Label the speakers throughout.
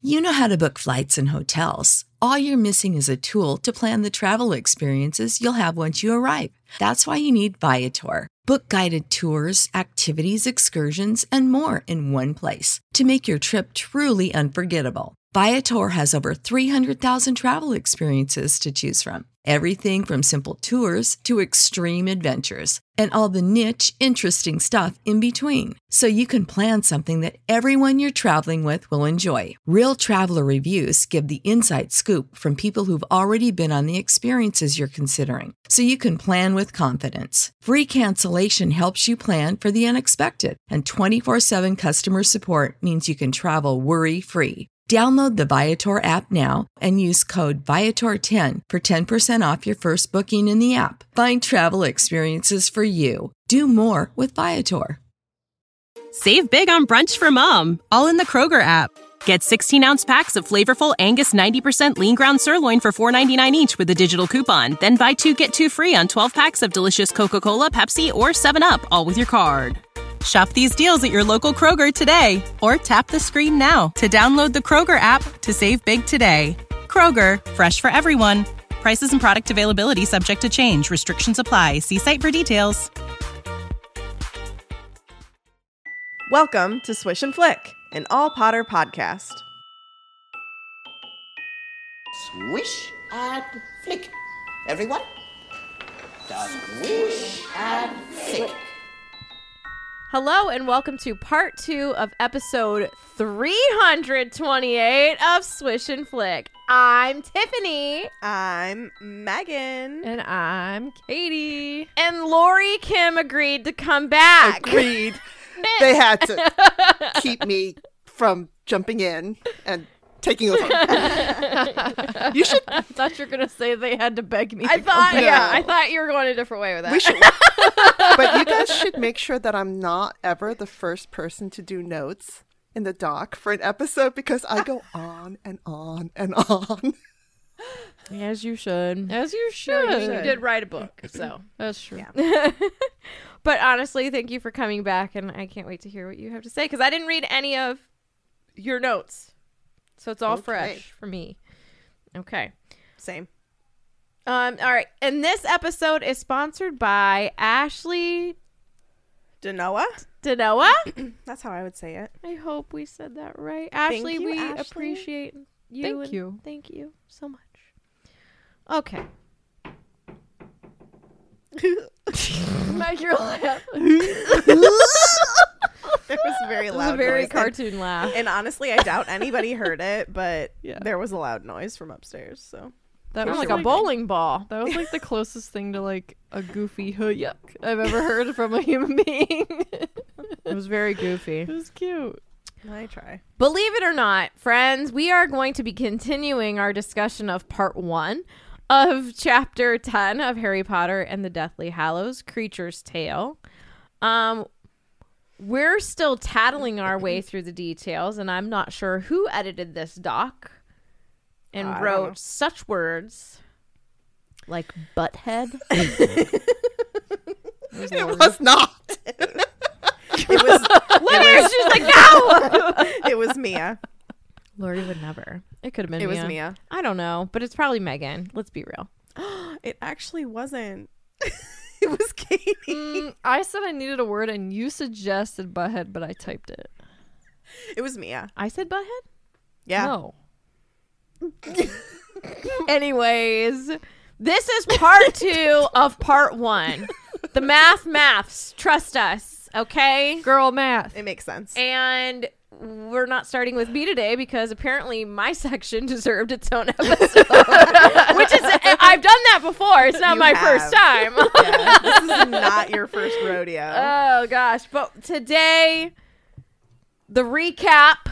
Speaker 1: You know how to book flights and hotels. All you're missing is a tool to plan the travel experiences you'll have once you arrive. That's why you need Viator. Book guided tours, activities, excursions, and more in one place to make your trip truly unforgettable. Viator has over 300,000 travel experiences to choose from. Everything from simple tours to extreme adventures and all the niche, interesting stuff in between. So you can plan something that everyone you're traveling with will enjoy. Real traveler reviews give the inside scoop from people who've already been on the experiences you're considering. So you can plan with confidence. Free cancellation helps you plan for the unexpected. And 24/7 customer support means you can travel worry-free. Download the Viator app now and use code Viator10 for 10% off your first booking in the app. Find travel experiences for you. Do more with Viator.
Speaker 2: Save big on brunch for mom, all in the Kroger app. Get 16-ounce packs of flavorful Angus 90% lean ground sirloin for $4.99 each with a digital coupon. Then buy 2, get 2 free on 12 packs of delicious Coca-Cola, Pepsi, or 7-Up, all with your card. Shop these deals at your local Kroger today, or tap the screen now to download the Kroger app to save big today. Kroger, fresh for everyone. Prices and product availability subject to change. Restrictions apply. See site for details.
Speaker 3: Welcome to Swish and Flick, an all Potter podcast.
Speaker 4: Swish and flick. Everyone? Swish and flick.
Speaker 5: Hello and welcome to part 2 of episode 328 of Swish and Flick. I'm Tiffany.
Speaker 3: I'm Megan.
Speaker 5: And I'm Katie. And Lori Kim agreed to come back.
Speaker 6: Agreed. They had to keep me from jumping in and taking over. You should.
Speaker 5: I thought you were going to say they had to beg me.
Speaker 3: I thought you were going a different way with that.
Speaker 6: We should. But you guys should make sure that I'm not ever the first person to do notes in the doc for an episode, because I go on and on and on.
Speaker 5: As you should.
Speaker 3: As you should.
Speaker 5: No,
Speaker 3: you did write a book, so.
Speaker 5: That's true.
Speaker 3: Yeah.
Speaker 5: But honestly, thank you for coming back, and I can't wait to hear what you have to say, because I didn't read any of your notes. So it's all fresh for me. Okay.
Speaker 3: Same.
Speaker 5: All right. And this episode is sponsored by Ashley
Speaker 3: Danoa? That's how I would say it.
Speaker 5: I hope we said that right. Ashley,
Speaker 3: you,
Speaker 5: we
Speaker 3: Ashley.
Speaker 5: appreciate you.
Speaker 7: Thank you.
Speaker 5: Thank you so much. Okay. Mike, you're laughing.
Speaker 3: There was a very
Speaker 5: It
Speaker 3: loud
Speaker 5: was a very
Speaker 3: noise.
Speaker 5: cartoon laugh.
Speaker 3: And honestly, I doubt anybody heard it, but
Speaker 7: Yeah.
Speaker 3: there was a loud noise from upstairs, so.
Speaker 7: That
Speaker 5: Sounded
Speaker 7: was
Speaker 5: like a bowling ball.
Speaker 7: That was like the closest thing to like a goofy yuck I've ever heard from a human being.
Speaker 5: It was very goofy.
Speaker 7: It was cute.
Speaker 3: I try.
Speaker 5: Believe it or not, friends, we are going to be continuing our discussion of part 1 of chapter 10 of Harry Potter and the Deathly Hallows, Creature's Tale. We're still tattling our way through the details, and I'm not sure who edited this doc and
Speaker 3: I don't know.
Speaker 5: wrote such words like butthead.
Speaker 6: It was not.
Speaker 3: It was
Speaker 5: She's like, no!
Speaker 3: it was Mia.
Speaker 5: Lori would never. It could have been
Speaker 3: It was
Speaker 5: Mia.
Speaker 3: Mia.
Speaker 5: I don't know, but it's probably Megan. Let's be real.
Speaker 3: It actually wasn't. It was Katie.
Speaker 7: I said I needed a word and you suggested butthead, but I typed it.
Speaker 3: It was Mia.
Speaker 5: I said butthead?
Speaker 3: Yeah.
Speaker 7: No.
Speaker 5: Anyways, this is part 2 of part 1. The maths. Trust us, okay?
Speaker 7: Girl math.
Speaker 3: It makes sense.
Speaker 5: And we're not starting with me today because apparently my section deserved its own episode. Which is, I've done that before. It's not
Speaker 3: You
Speaker 5: my
Speaker 3: have.
Speaker 5: first time.
Speaker 3: Yeah, this is not your first rodeo.
Speaker 5: Oh, gosh. But today, the recap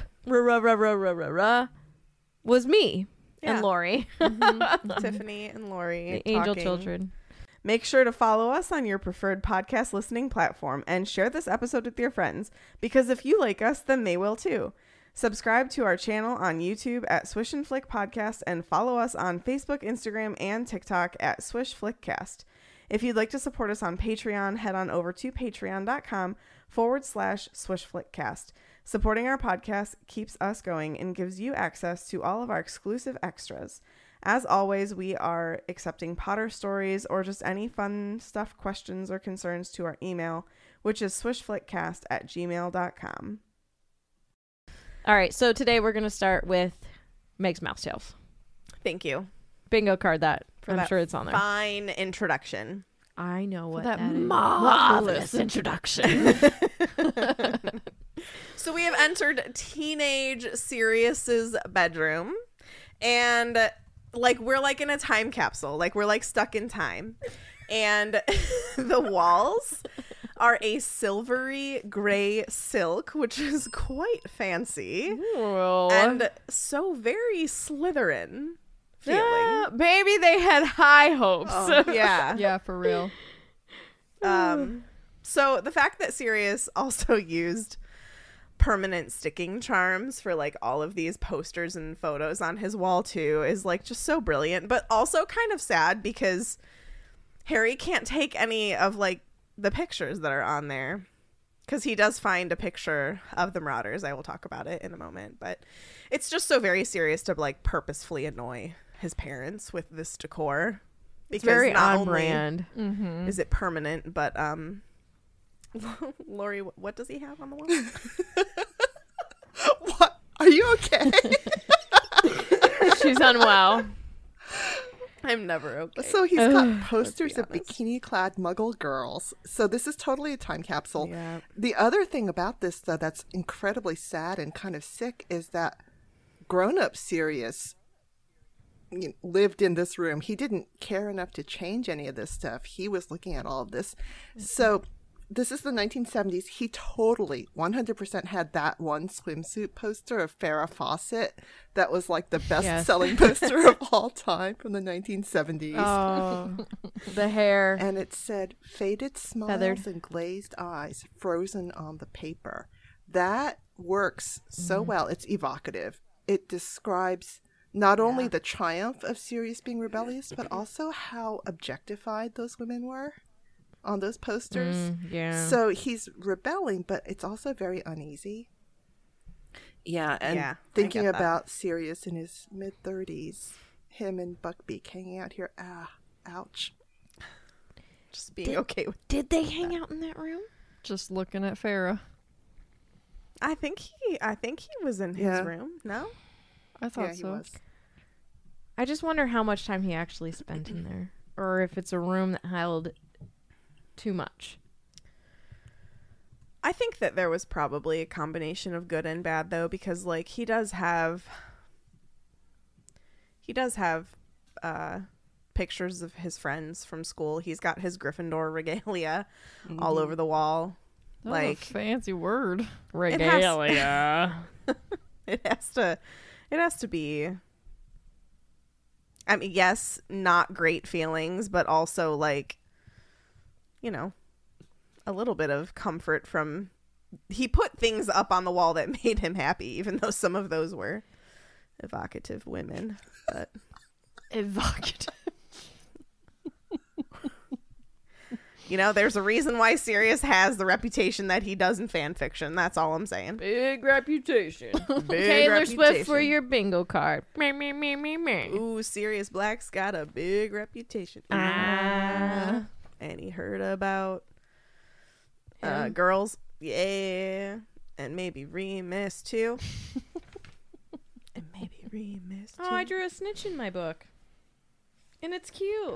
Speaker 5: was me
Speaker 3: Yeah.
Speaker 5: and Lori.
Speaker 3: Tiffany and Lori.
Speaker 5: The angel
Speaker 3: talking.
Speaker 5: children.
Speaker 3: Make sure to follow us on your preferred podcast listening platform and share this episode with your friends, because if you like us, then they will too. Subscribe to our channel on YouTube at Swish and Flick Podcast and follow us on Facebook, Instagram, and TikTok at Swish Flickcast. If you'd like to support us on Patreon, head on over to patreon.com/SwishFlickcast. Supporting our podcast keeps us going and gives you access to all of our exclusive extras. As always, we are accepting Potter stories or just any fun stuff, questions, or concerns to our email, which is swishflickcast@gmail.com.
Speaker 5: All right, so today we're going to start with Meg's Mouse Tales.
Speaker 3: Thank you
Speaker 5: Bingo card that.
Speaker 3: for
Speaker 5: I'm
Speaker 3: that
Speaker 5: sure it's on there.
Speaker 3: fine introduction.
Speaker 5: I know what
Speaker 7: that
Speaker 5: that is.
Speaker 7: marvelous
Speaker 5: introduction.
Speaker 3: So we have entered teenage Sirius's bedroom, and we're in a time capsule. We're stuck in time. And the walls are a silvery gray silk, which is quite fancy. And so very Slytherin feeling.
Speaker 5: Yeah, maybe they had high hopes.
Speaker 3: Oh, yeah.
Speaker 7: Yeah, for real.
Speaker 3: So the fact that Sirius also used permanent sticking charms for all of these posters and photos on his wall too is just so brilliant, but also kind of sad because Harry can't take any of the pictures that are on there, because he does find a picture of the Marauders. I will talk about it in a moment, but it's just so very serious to purposefully annoy his parents with this decor.
Speaker 5: It's
Speaker 3: Because
Speaker 5: very
Speaker 3: not
Speaker 5: on
Speaker 3: only
Speaker 5: brand.
Speaker 3: is it permanent, but Lori, what does he have on the wall?
Speaker 6: What? Are you okay?
Speaker 5: She's unwell.
Speaker 3: I'm never okay.
Speaker 6: So he's got posters of
Speaker 3: honest.
Speaker 6: bikini-clad Muggle girls. So this is totally a time capsule.
Speaker 3: Yeah.
Speaker 6: The other thing about this, though, that's incredibly sad and kind of sick is that grown-up Sirius lived in this room. He didn't care enough to change any of this stuff. He was looking at all of this. So this is the 1970s. He totally 100% had that one swimsuit poster of Farrah Fawcett that was the best-selling poster of all time from the 1970s.
Speaker 5: Oh, the hair.
Speaker 6: And it said, faded smiles
Speaker 5: Feathered.
Speaker 6: and glazed eyes frozen on the paper. That works so well. It's evocative. It describes not only the triumph of Sirius being rebellious, but also how objectified those women were on those posters.
Speaker 5: Yeah.
Speaker 6: So he's rebelling, but it's also very uneasy. Yeah, and
Speaker 3: Yeah, I
Speaker 6: thinking
Speaker 3: get that.
Speaker 6: about Sirius in his mid-30s, him and Buckbeak hanging out here. Ouch.
Speaker 3: Just being okay with.
Speaker 5: Did they hang out in that room?
Speaker 7: Just looking at Farrah.
Speaker 3: I think he was in his
Speaker 6: Yeah.
Speaker 3: room. No.
Speaker 7: I thought
Speaker 6: Yeah, he
Speaker 7: so.
Speaker 6: was.
Speaker 5: I just wonder how much time he actually spent in there, or if it's a room that held too much.
Speaker 3: I think that there was probably a combination of good and bad, though, because he does have pictures of his friends from school. He's got his Gryffindor regalia all over the wall.
Speaker 7: That was a fancy word.
Speaker 5: Regalia.
Speaker 3: It has to be. I mean, yes, not great feelings, but also a little bit of comfort from. He put things up on the wall that made him happy, even though some of those were evocative women. But
Speaker 5: Evocative.
Speaker 3: there's a reason why Sirius has the reputation that he does in fan fiction. That's all I'm saying.
Speaker 5: Big reputation.
Speaker 3: Big
Speaker 5: Taylor Swift for
Speaker 3: reputation.
Speaker 5: your bingo card. Meh, meh, meh, meh, meh.
Speaker 3: Ooh, Sirius Black's got a big reputation.
Speaker 5: Ah.
Speaker 3: And he heard about girls. Yeah. And maybe Remus too. And maybe Remus too.
Speaker 5: Oh, I drew a snitch in my book. And it's cute.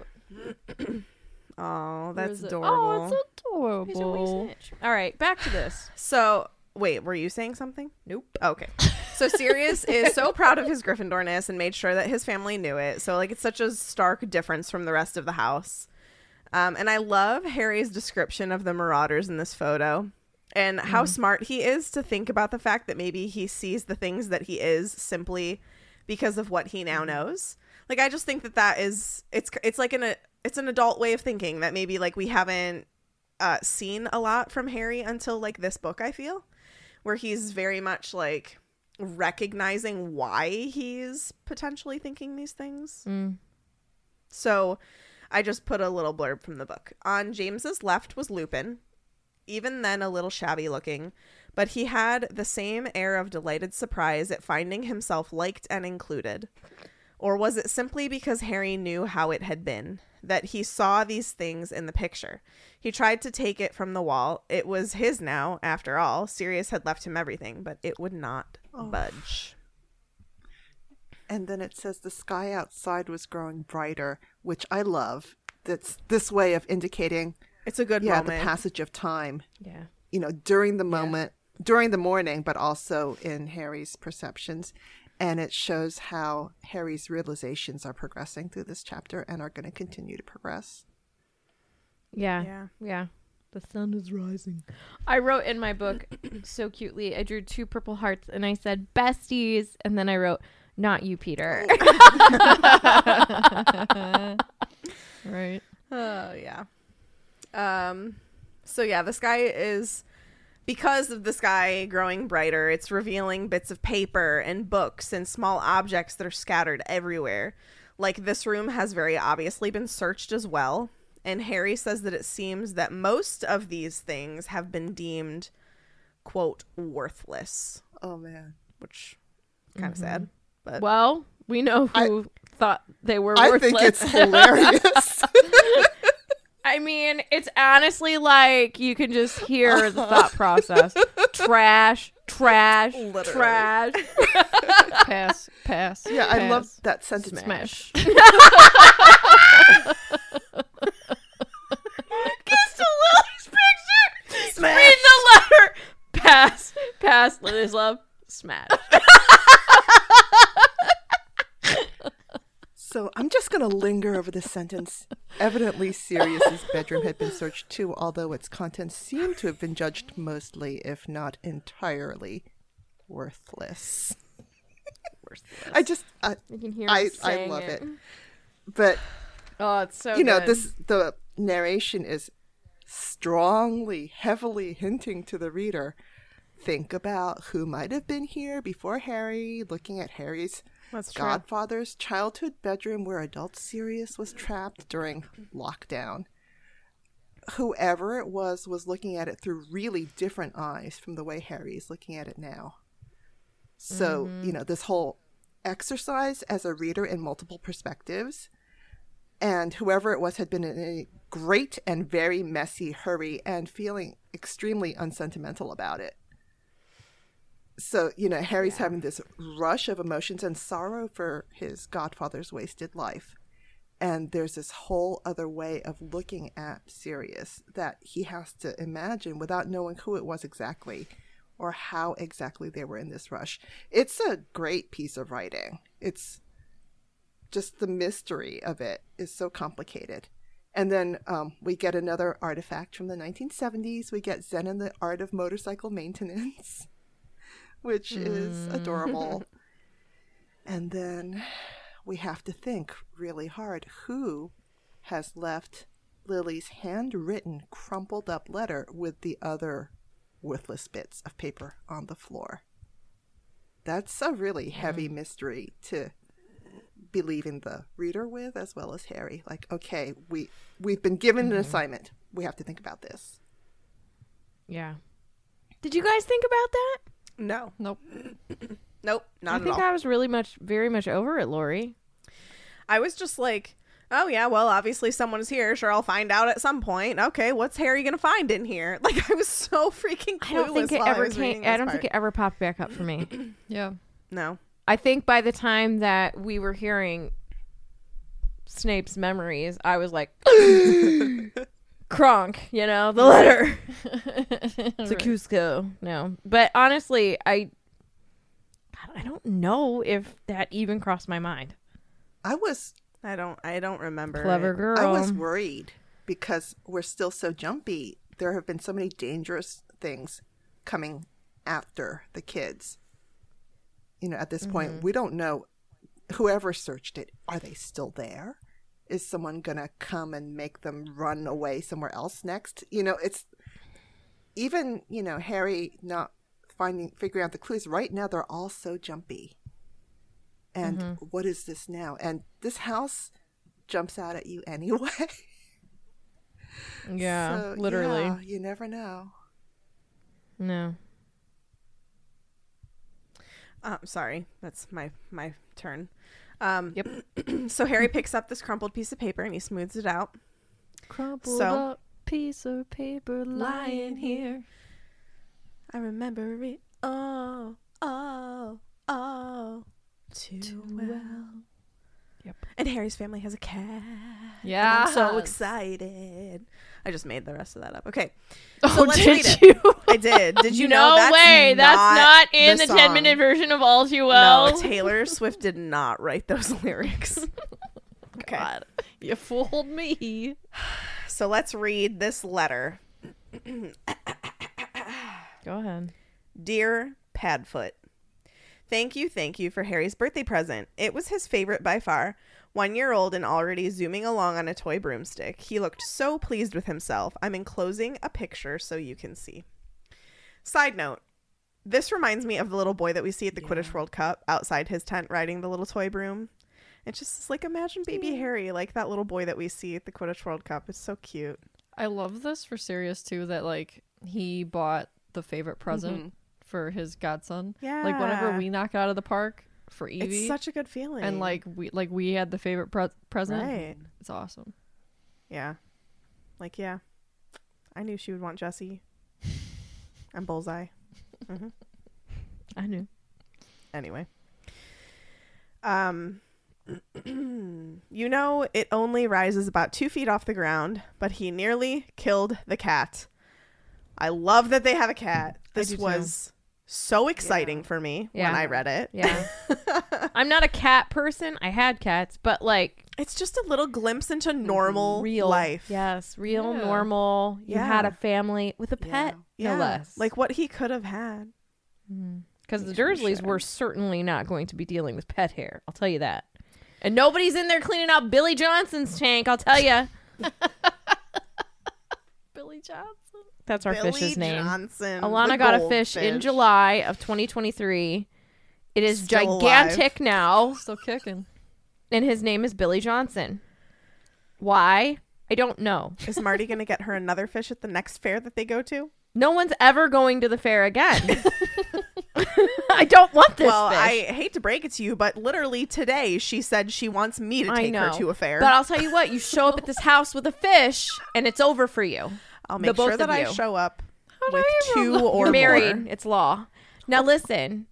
Speaker 3: Oh, that's
Speaker 7: is it?
Speaker 3: adorable.
Speaker 7: Oh, it's
Speaker 5: He's a wee
Speaker 7: adorable.
Speaker 5: snitch. All right, back to this.
Speaker 3: So, wait, were you saying something?
Speaker 5: Nope.
Speaker 3: Okay. So Sirius is so proud of his Gryffindorness and made sure that his family knew it. So, it's such a stark difference from the rest of the house. And I love Harry's description of the Marauders in this photo and how smart he is to think about the fact that maybe he sees the things that he is simply because of what he now knows. I just think that is, it's an adult way of thinking that maybe we haven't seen a lot from Harry until this book, I feel, where he's very much recognizing why he's potentially thinking these things. So I just put a little blurb from the book. On James's left was Lupin, even then a little shabby looking, but he had the same air of delighted surprise at finding himself liked and included. Or was it simply because Harry knew how it had been, that he saw these things in the picture? He tried to take it from the wall. It was his now, after all. Sirius had left him everything, but it would not budge.
Speaker 6: And then it says the sky outside was growing brighter, which I love. That's this way of indicating
Speaker 3: It's a good
Speaker 6: the
Speaker 3: moment.
Speaker 6: passage of time.
Speaker 5: Yeah.
Speaker 6: You know, during the moment, during the morning, but also in Harry's perceptions. And it shows how Harry's realizations are progressing through this chapter and are going to continue to progress.
Speaker 5: Yeah. The sun is rising. I wrote in my book so cutely, I drew 2 purple hearts and I said besties, and then I wrote not you, Peter.
Speaker 7: Right.
Speaker 3: Oh, yeah. So yeah, the sky is, because of the sky growing brighter, it's revealing bits of paper and books and small objects that are scattered everywhere. Like, this room has very obviously been searched as well. And Harry says that it seems that most of these things have been deemed, quote, worthless,
Speaker 6: Oh, man.
Speaker 3: which is kind of sad. But
Speaker 5: Well, we know who thought they were
Speaker 6: I
Speaker 5: worthless.
Speaker 6: think it's hilarious.
Speaker 5: I mean, it's honestly like you can just hear the thought process. Trash,
Speaker 3: Literally.
Speaker 5: trash.
Speaker 7: Pass.
Speaker 6: Yeah, I
Speaker 7: pass.
Speaker 6: love that sentence.
Speaker 5: Smash.
Speaker 3: Smash.
Speaker 5: Read the letter. Pass. Lily's love. Smash.
Speaker 6: So I'm just going to linger over this sentence. Evidently, Sirius's bedroom had been searched too, although its contents seem to have been judged mostly, if not entirely, worthless. I just,
Speaker 5: You can hear
Speaker 6: I
Speaker 5: him saying
Speaker 6: love it. But,
Speaker 5: Oh, it's so
Speaker 6: you know,
Speaker 5: good.
Speaker 6: the narration is strongly, heavily hinting to the reader, think about who might have been here before Harry, looking at Harry's
Speaker 3: That's true.
Speaker 6: godfather's childhood bedroom where adult Sirius was trapped during lockdown. Whoever it was looking at it through really different eyes from the way Harry is looking at it now. So, you know, this whole exercise as a reader in multiple perspectives, and whoever it was had been in a great and very messy hurry and feeling extremely unsentimental about it. So, you know, Harry's having this rush of emotions and sorrow for his godfather's wasted life. And there's this whole other way of looking at Sirius that he has to imagine without knowing who it was exactly or how exactly they were in this rush. It's a great piece of writing. It's just the mystery of it is so complicated. And then we get another artifact from the 1970s. We get Zen and the Art of Motorcycle Maintenance, which is adorable. And then we have to think really hard who has left Lily's handwritten, crumpled up letter with the other worthless bits of paper on the floor. That's a really heavy mystery to be leaving the reader with, as well as Harry. Like, okay, we've been given an assignment. We have to think about this.
Speaker 5: Yeah. Did you guys think about that?
Speaker 3: No.
Speaker 7: Nope.
Speaker 3: Nope. Not
Speaker 5: I
Speaker 3: at
Speaker 5: think
Speaker 3: all.
Speaker 5: I was very much over it, Lori.
Speaker 3: I was just like, oh yeah, well, obviously someone's here. Sure, I'll find out at some point. Okay, what's Harry gonna find in here? Like, I was so freaking clueless.
Speaker 5: I don't think it
Speaker 3: while I
Speaker 5: ever
Speaker 3: was reading
Speaker 5: came. I
Speaker 3: this
Speaker 5: don't
Speaker 3: part.
Speaker 5: think it ever popped back up for me.
Speaker 7: Yeah.
Speaker 3: No.
Speaker 5: I think by the time that we were hearing Snape's memories, I was like, Kronk, you know, the letter to Cusco. No, but honestly, I don't know if that even crossed my mind.
Speaker 6: I
Speaker 3: don't remember.
Speaker 5: Clever
Speaker 3: it.
Speaker 5: girl.
Speaker 6: I was worried because we're still so jumpy. There have been so many dangerous things coming after the kids. You know, at this point, we don't know whoever searched it. Are they still there? Is someone going to come and make them run away somewhere else next? You know, it's even, you know, Harry not figuring out the clues. Right now, they're all so jumpy. And what is this now? And this house jumps out at you anyway.
Speaker 5: Yeah,
Speaker 6: So,
Speaker 5: literally.
Speaker 6: yeah, you never know.
Speaker 5: No.
Speaker 3: Sorry, that's my turn. Yep. So Harry picks up this crumpled piece of paper and he smooths it out.
Speaker 7: Crumpled up piece of paper lying here.
Speaker 3: I remember it too well.
Speaker 7: Yep.
Speaker 3: And Harry's family has a cat.
Speaker 7: Yeah.
Speaker 3: I'm so excited. I just made the rest of that up. Okay.
Speaker 7: Oh,
Speaker 3: So let's
Speaker 7: did
Speaker 3: read it.
Speaker 7: you?
Speaker 3: I did. Did you know
Speaker 5: No
Speaker 3: that's
Speaker 5: way. That's not in the
Speaker 3: song.
Speaker 5: 10-minute version of All Too Well.
Speaker 3: No, Taylor Swift did not write those lyrics. Okay.
Speaker 7: God, you fooled me.
Speaker 3: So let's read this letter.
Speaker 5: Go ahead.
Speaker 3: Dear Padfoot, thank you for Harry's birthday present. It was his favorite by far. 1 year old and already zooming along on a toy broomstick. He looked so pleased with himself. I'm enclosing a picture so you can see. Side note, this reminds me of the little boy that we see at the Quidditch World Cup outside his tent riding the little toy broom. It's just like, imagine baby Harry, like that little boy that we see at the Quidditch World Cup. It's so cute.
Speaker 7: I love this for Sirius too, that like he bought the favorite present for his godson.
Speaker 3: Yeah.
Speaker 7: Like whenever we knock it out of the park for Evie,
Speaker 3: It's such a good feeling.
Speaker 7: and we had the favorite present.
Speaker 3: Right.
Speaker 7: It's awesome.
Speaker 3: Yeah. Like, yeah. I knew she would want Jessie. And Bullseye.
Speaker 5: I knew.
Speaker 3: Anyway. You know, it only rises about 2 feet off the ground, but he nearly killed the cat. I love that they have a cat. This
Speaker 7: do too.
Speaker 3: was so exciting for me when I read it.
Speaker 5: Yeah. I'm not a cat person. I had cats, but like
Speaker 3: It's just a little glimpse into normal
Speaker 5: real
Speaker 3: life.
Speaker 5: Yes, real,
Speaker 7: Yeah.
Speaker 5: normal. You
Speaker 3: Yeah.
Speaker 5: had a family with a pet,
Speaker 3: Yeah.
Speaker 5: no less.
Speaker 3: Like what he could have had.
Speaker 5: Because the Dursleys were certainly not going to be dealing with pet hair. I'll tell you that. And nobody's in there cleaning out Billy Johnson's tank. I'll tell you.
Speaker 7: Billy Johnson.
Speaker 5: That's our
Speaker 3: Billy
Speaker 5: fish's name.
Speaker 3: Johnson,
Speaker 5: Alana
Speaker 3: the
Speaker 5: got a fish in
Speaker 3: goldfish.
Speaker 5: July of 2023. It is
Speaker 3: Still
Speaker 5: gigantic now,
Speaker 7: Still kicking.
Speaker 5: and his name is Billy Johnson. Why? I don't know.
Speaker 3: Is Marty going to get her another fish at the next fair that they go to?
Speaker 5: No one's ever going to the fair again. I don't want this
Speaker 3: Well,
Speaker 5: fish.
Speaker 3: I hate to break it to you, but literally today she said she wants me to
Speaker 5: I
Speaker 3: take her
Speaker 5: know.
Speaker 3: to a fair.
Speaker 5: But I'll tell you what, you show up at this house with a fish, and it's over for you.
Speaker 3: I'll
Speaker 5: the
Speaker 3: make
Speaker 5: both
Speaker 3: sure that
Speaker 5: of
Speaker 3: I
Speaker 5: you.
Speaker 3: show up
Speaker 7: do
Speaker 3: with
Speaker 7: I even
Speaker 3: 2 or
Speaker 5: You're married.
Speaker 3: more.
Speaker 5: It's law. Now listen.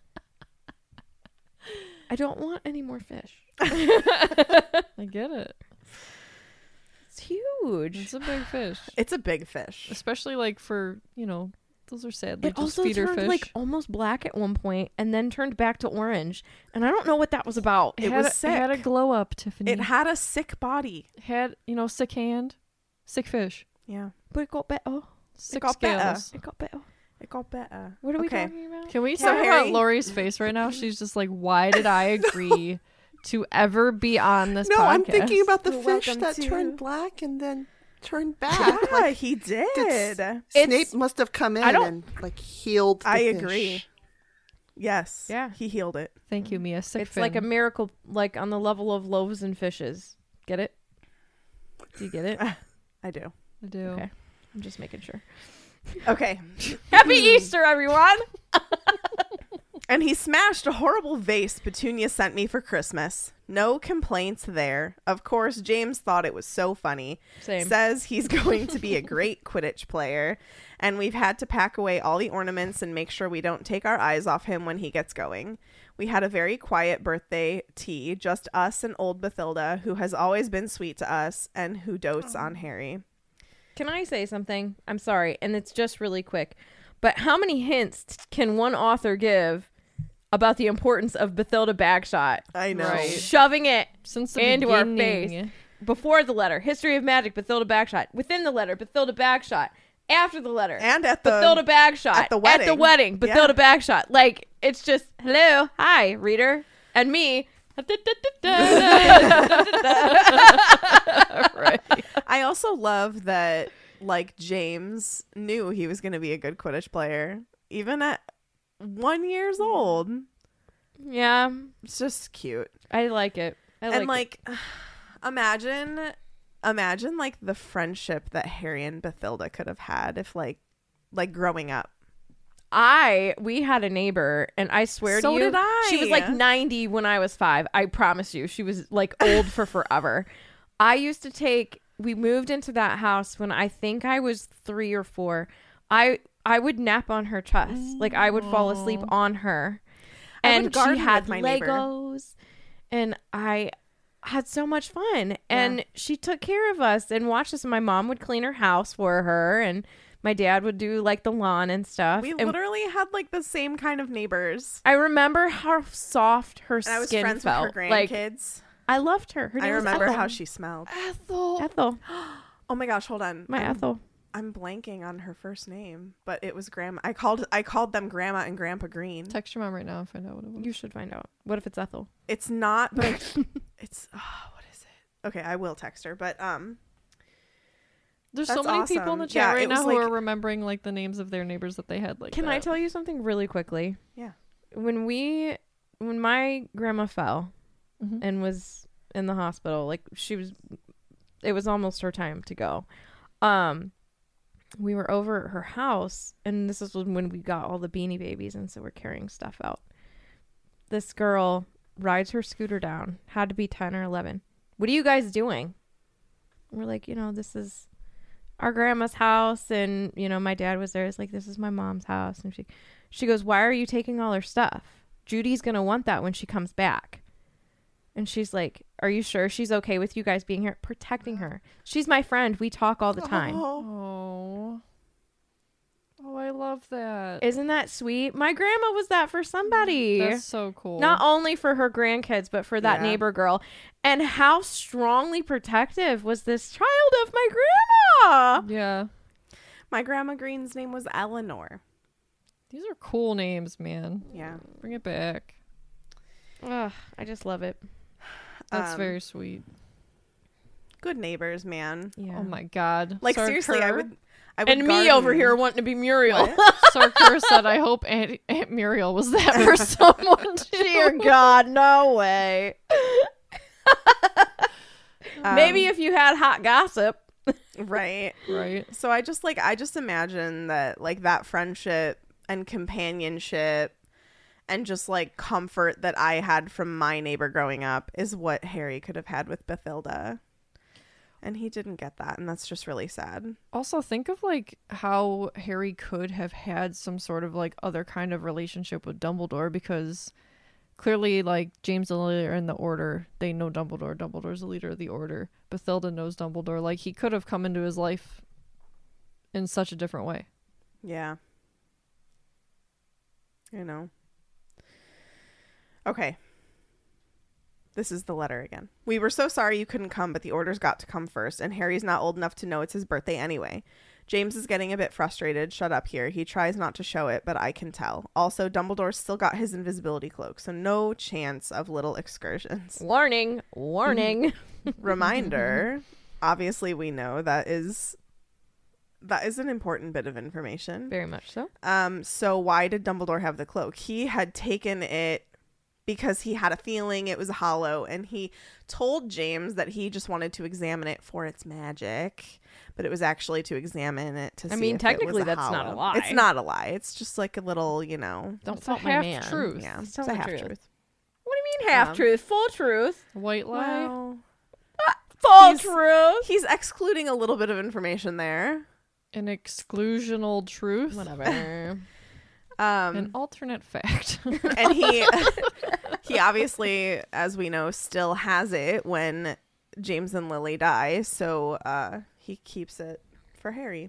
Speaker 5: I don't want any more fish.
Speaker 7: I get it.
Speaker 5: It's huge.
Speaker 7: It's a big fish,
Speaker 3: It's a big fish.
Speaker 7: especially like for those are sadly
Speaker 5: It
Speaker 7: just
Speaker 5: also
Speaker 7: feeder
Speaker 5: turned
Speaker 7: fish.
Speaker 5: like almost black at one point, and then turned back to orange. And I don't know what that was about.
Speaker 3: It
Speaker 7: had
Speaker 3: was
Speaker 7: It had a
Speaker 3: sick.
Speaker 7: glow up, Tiffany.
Speaker 3: It had a sick body.
Speaker 7: had sick hand, sick fish,
Speaker 3: Yeah.
Speaker 5: But it got better.
Speaker 7: sick
Speaker 3: got better.
Speaker 7: scales.
Speaker 5: It got better.
Speaker 3: It got better.
Speaker 5: What are we
Speaker 3: Okay.
Speaker 5: talking about?
Speaker 7: Can we
Speaker 3: So
Speaker 7: talk
Speaker 3: Harry-
Speaker 7: about Lori's face right now? She's just like, why did I agree to ever be on this
Speaker 6: No,
Speaker 7: podcast?
Speaker 6: I'm thinking about the
Speaker 3: You're
Speaker 6: fish
Speaker 3: welcome
Speaker 6: that
Speaker 3: to.
Speaker 6: turned black and then turned back.
Speaker 3: Yeah,
Speaker 6: Like,
Speaker 3: he did.
Speaker 6: Snape must have come in
Speaker 5: don't-
Speaker 6: and like healed the
Speaker 3: I
Speaker 6: fish.
Speaker 3: agree. Yes.
Speaker 5: Yeah.
Speaker 3: He healed it.
Speaker 7: Thank you, Mia. Sick
Speaker 5: It's like a
Speaker 7: fin.
Speaker 5: miracle, like on the level of loaves and fishes. Get it? Do you get it?
Speaker 3: I do.
Speaker 7: I do.
Speaker 5: Okay. I'm just making sure.
Speaker 3: Okay.
Speaker 5: Happy Easter, everyone!
Speaker 3: And he smashed a horrible vase Petunia sent me for Christmas. No complaints there. Of course, James thought it was so funny.
Speaker 5: Same.
Speaker 3: Says he's going to be a great Quidditch player. And we've had to pack away all the ornaments and make sure we don't take our eyes off him when he gets going. We had a very quiet birthday tea, just us and old Bathilda, who has always been sweet to us and who dotes on Harry.
Speaker 5: Can I say something? I'm sorry, and it's just really quick. But how many hints can one author give about the importance of Bathilda Bagshot?
Speaker 3: I know.
Speaker 7: Right.
Speaker 5: Shoving it
Speaker 7: Since the
Speaker 5: into our
Speaker 7: beginning.
Speaker 5: face. Before the letter, History of Magic, Bathilda Bagshot. Within the letter, Bathilda Bagshot. After the letter,
Speaker 3: And at the
Speaker 5: Bathilda Bagshot.
Speaker 3: at the wedding.
Speaker 5: At the wedding,
Speaker 3: Yeah.
Speaker 5: Bathilda Bagshot. Like, it's just, hello, hi, reader, and me.
Speaker 7: Right.
Speaker 3: I also love that, like, James knew he was going to be a good Quidditch player, even at 1 year old.
Speaker 5: Yeah,
Speaker 3: It's just cute.
Speaker 5: I like it.
Speaker 3: And, like, imagine, like, the friendship that Harry and Bathilda could have had if, like growing up.
Speaker 5: We had a neighbor, and I swear
Speaker 3: So
Speaker 5: to you,
Speaker 3: did I.
Speaker 5: she was like 90 when I was 5. I promise you, she was like old for forever. We moved into that house when I think I was 3 or 4. I would nap on her chest. Like I would fall asleep on her.
Speaker 3: I would
Speaker 5: And
Speaker 3: garden
Speaker 5: she had
Speaker 3: with my neighbor.
Speaker 5: Legos. And I had so much fun. And she took care of us and watched us. And my mom would clean her house for her. And my dad would do like the lawn and stuff.
Speaker 3: We
Speaker 5: And
Speaker 3: literally had like the same kind of neighbors.
Speaker 5: I remember how soft her
Speaker 3: And I was
Speaker 5: skin
Speaker 3: friends
Speaker 5: felt.
Speaker 3: with her
Speaker 5: Like,
Speaker 3: grandkids.
Speaker 5: I loved her. Her
Speaker 3: I
Speaker 5: name was
Speaker 3: remember
Speaker 5: Ethel.
Speaker 3: how she smelled.
Speaker 5: Ethel.
Speaker 3: Oh my gosh, hold on.
Speaker 5: My Ethel.
Speaker 3: I'm blanking on her first name, but it was Grandma. I called them Grandma and Grandpa Green.
Speaker 7: Text your mom right now and find out what it was.
Speaker 5: You should find out. What if it's Ethel?
Speaker 3: It's not, but it's what is it? Okay, I will text her, but
Speaker 7: There's
Speaker 3: That's
Speaker 7: so many people in the
Speaker 3: awesome.
Speaker 7: chat
Speaker 3: Yeah,
Speaker 7: right
Speaker 3: it
Speaker 7: now
Speaker 3: was
Speaker 7: who
Speaker 3: like-
Speaker 7: are remembering like the names of their neighbors that they had. Like,
Speaker 5: Can I tell you something really quickly?
Speaker 3: Yeah.
Speaker 5: When my grandma fell
Speaker 7: Mhm.
Speaker 5: and was in the hospital, like it was almost her time to go. We were over at her house, and this is when we got all the Beanie Babies, and so we're carrying stuff out. This girl rides her scooter down, had to be 10 or 11. What are you guys doing? We're like, this is our grandma's house, and my dad was there. It's like, this is my mom's house. And she goes, why are you taking all her stuff? Judy's gonna want that when she comes back. And she's like, are you sure she's okay with you guys being here? Protecting her. She's my friend. We talk all the time.
Speaker 7: Oh, I love that.
Speaker 5: Isn't that sweet? My grandma was that for somebody.
Speaker 7: That's so cool.
Speaker 5: Not only for her grandkids, but for that
Speaker 3: Yeah.
Speaker 5: neighbor girl. And how strongly protective was this child of my grandma?
Speaker 7: Yeah,
Speaker 3: my Grandma Green's name was Eleanor.
Speaker 7: these are cool names, man.
Speaker 3: Yeah.
Speaker 7: Bring it back.
Speaker 5: Ugh, I just love it.
Speaker 7: That's very sweet.
Speaker 3: Good neighbors, man.
Speaker 5: Yeah.
Speaker 7: Oh my god.
Speaker 3: Like
Speaker 7: Sir
Speaker 3: seriously, I
Speaker 7: Kerr-
Speaker 3: would
Speaker 5: And me
Speaker 3: garden.
Speaker 5: over here wanting to be Muriel.
Speaker 7: Sir Kerr said, I hope Aunt Muriel was that for someone too.
Speaker 5: Dear God, no way. Maybe if you had hot gossip.
Speaker 3: Right.
Speaker 7: Right.
Speaker 3: So I just imagine that like that friendship and companionship and just like comfort that I had from my neighbor growing up is what Harry could have had with Bathilda. And he didn't get that, and that's just really sad.
Speaker 7: Also, think of like how Harry could have had some sort of like other kind of relationship with Dumbledore, because clearly like James and Lily are in the Order. They know Dumbledore. Dumbledore's the leader of the Order. Bathilda knows Dumbledore. Like he could have come into his life in such a different way.
Speaker 3: Yeah. Okay. This is the letter again. We were so sorry you couldn't come, but the orders got to come first, and Harry's not old enough to know it's his birthday anyway. James is getting a bit frustrated. Shut up here. He tries not to show it, but I can tell. Also, Dumbledore's still got his invisibility cloak, so no chance of little excursions.
Speaker 5: Warning. Warning.
Speaker 3: Reminder, obviously we know that is an important bit of information.
Speaker 5: Very much so.
Speaker 3: So why did Dumbledore have the cloak? He had taken it because he had a feeling it was hollow, and he told James that he just wanted to examine it for its magic, but it was actually to examine it to see if it was
Speaker 5: technically
Speaker 3: a
Speaker 5: that's not a
Speaker 3: hollow.
Speaker 5: lie.
Speaker 3: It's not a lie. It's just like a little,
Speaker 5: Don't
Speaker 7: It's a
Speaker 5: fault my
Speaker 7: half
Speaker 5: man.
Speaker 7: truth.
Speaker 3: yeah, it's
Speaker 5: Tell
Speaker 3: a
Speaker 5: the
Speaker 3: half
Speaker 5: truth.
Speaker 3: truth.
Speaker 5: What do you mean half truth? Full truth.
Speaker 7: White lie.
Speaker 3: Well,
Speaker 5: Full
Speaker 3: He's-
Speaker 5: truth.
Speaker 3: he's excluding a little bit of information there.
Speaker 7: An exclusional truth.
Speaker 5: Whatever.
Speaker 7: An alternate fact.
Speaker 3: And he obviously, as we know, still has it when James and Lily die, so he keeps it for Harry.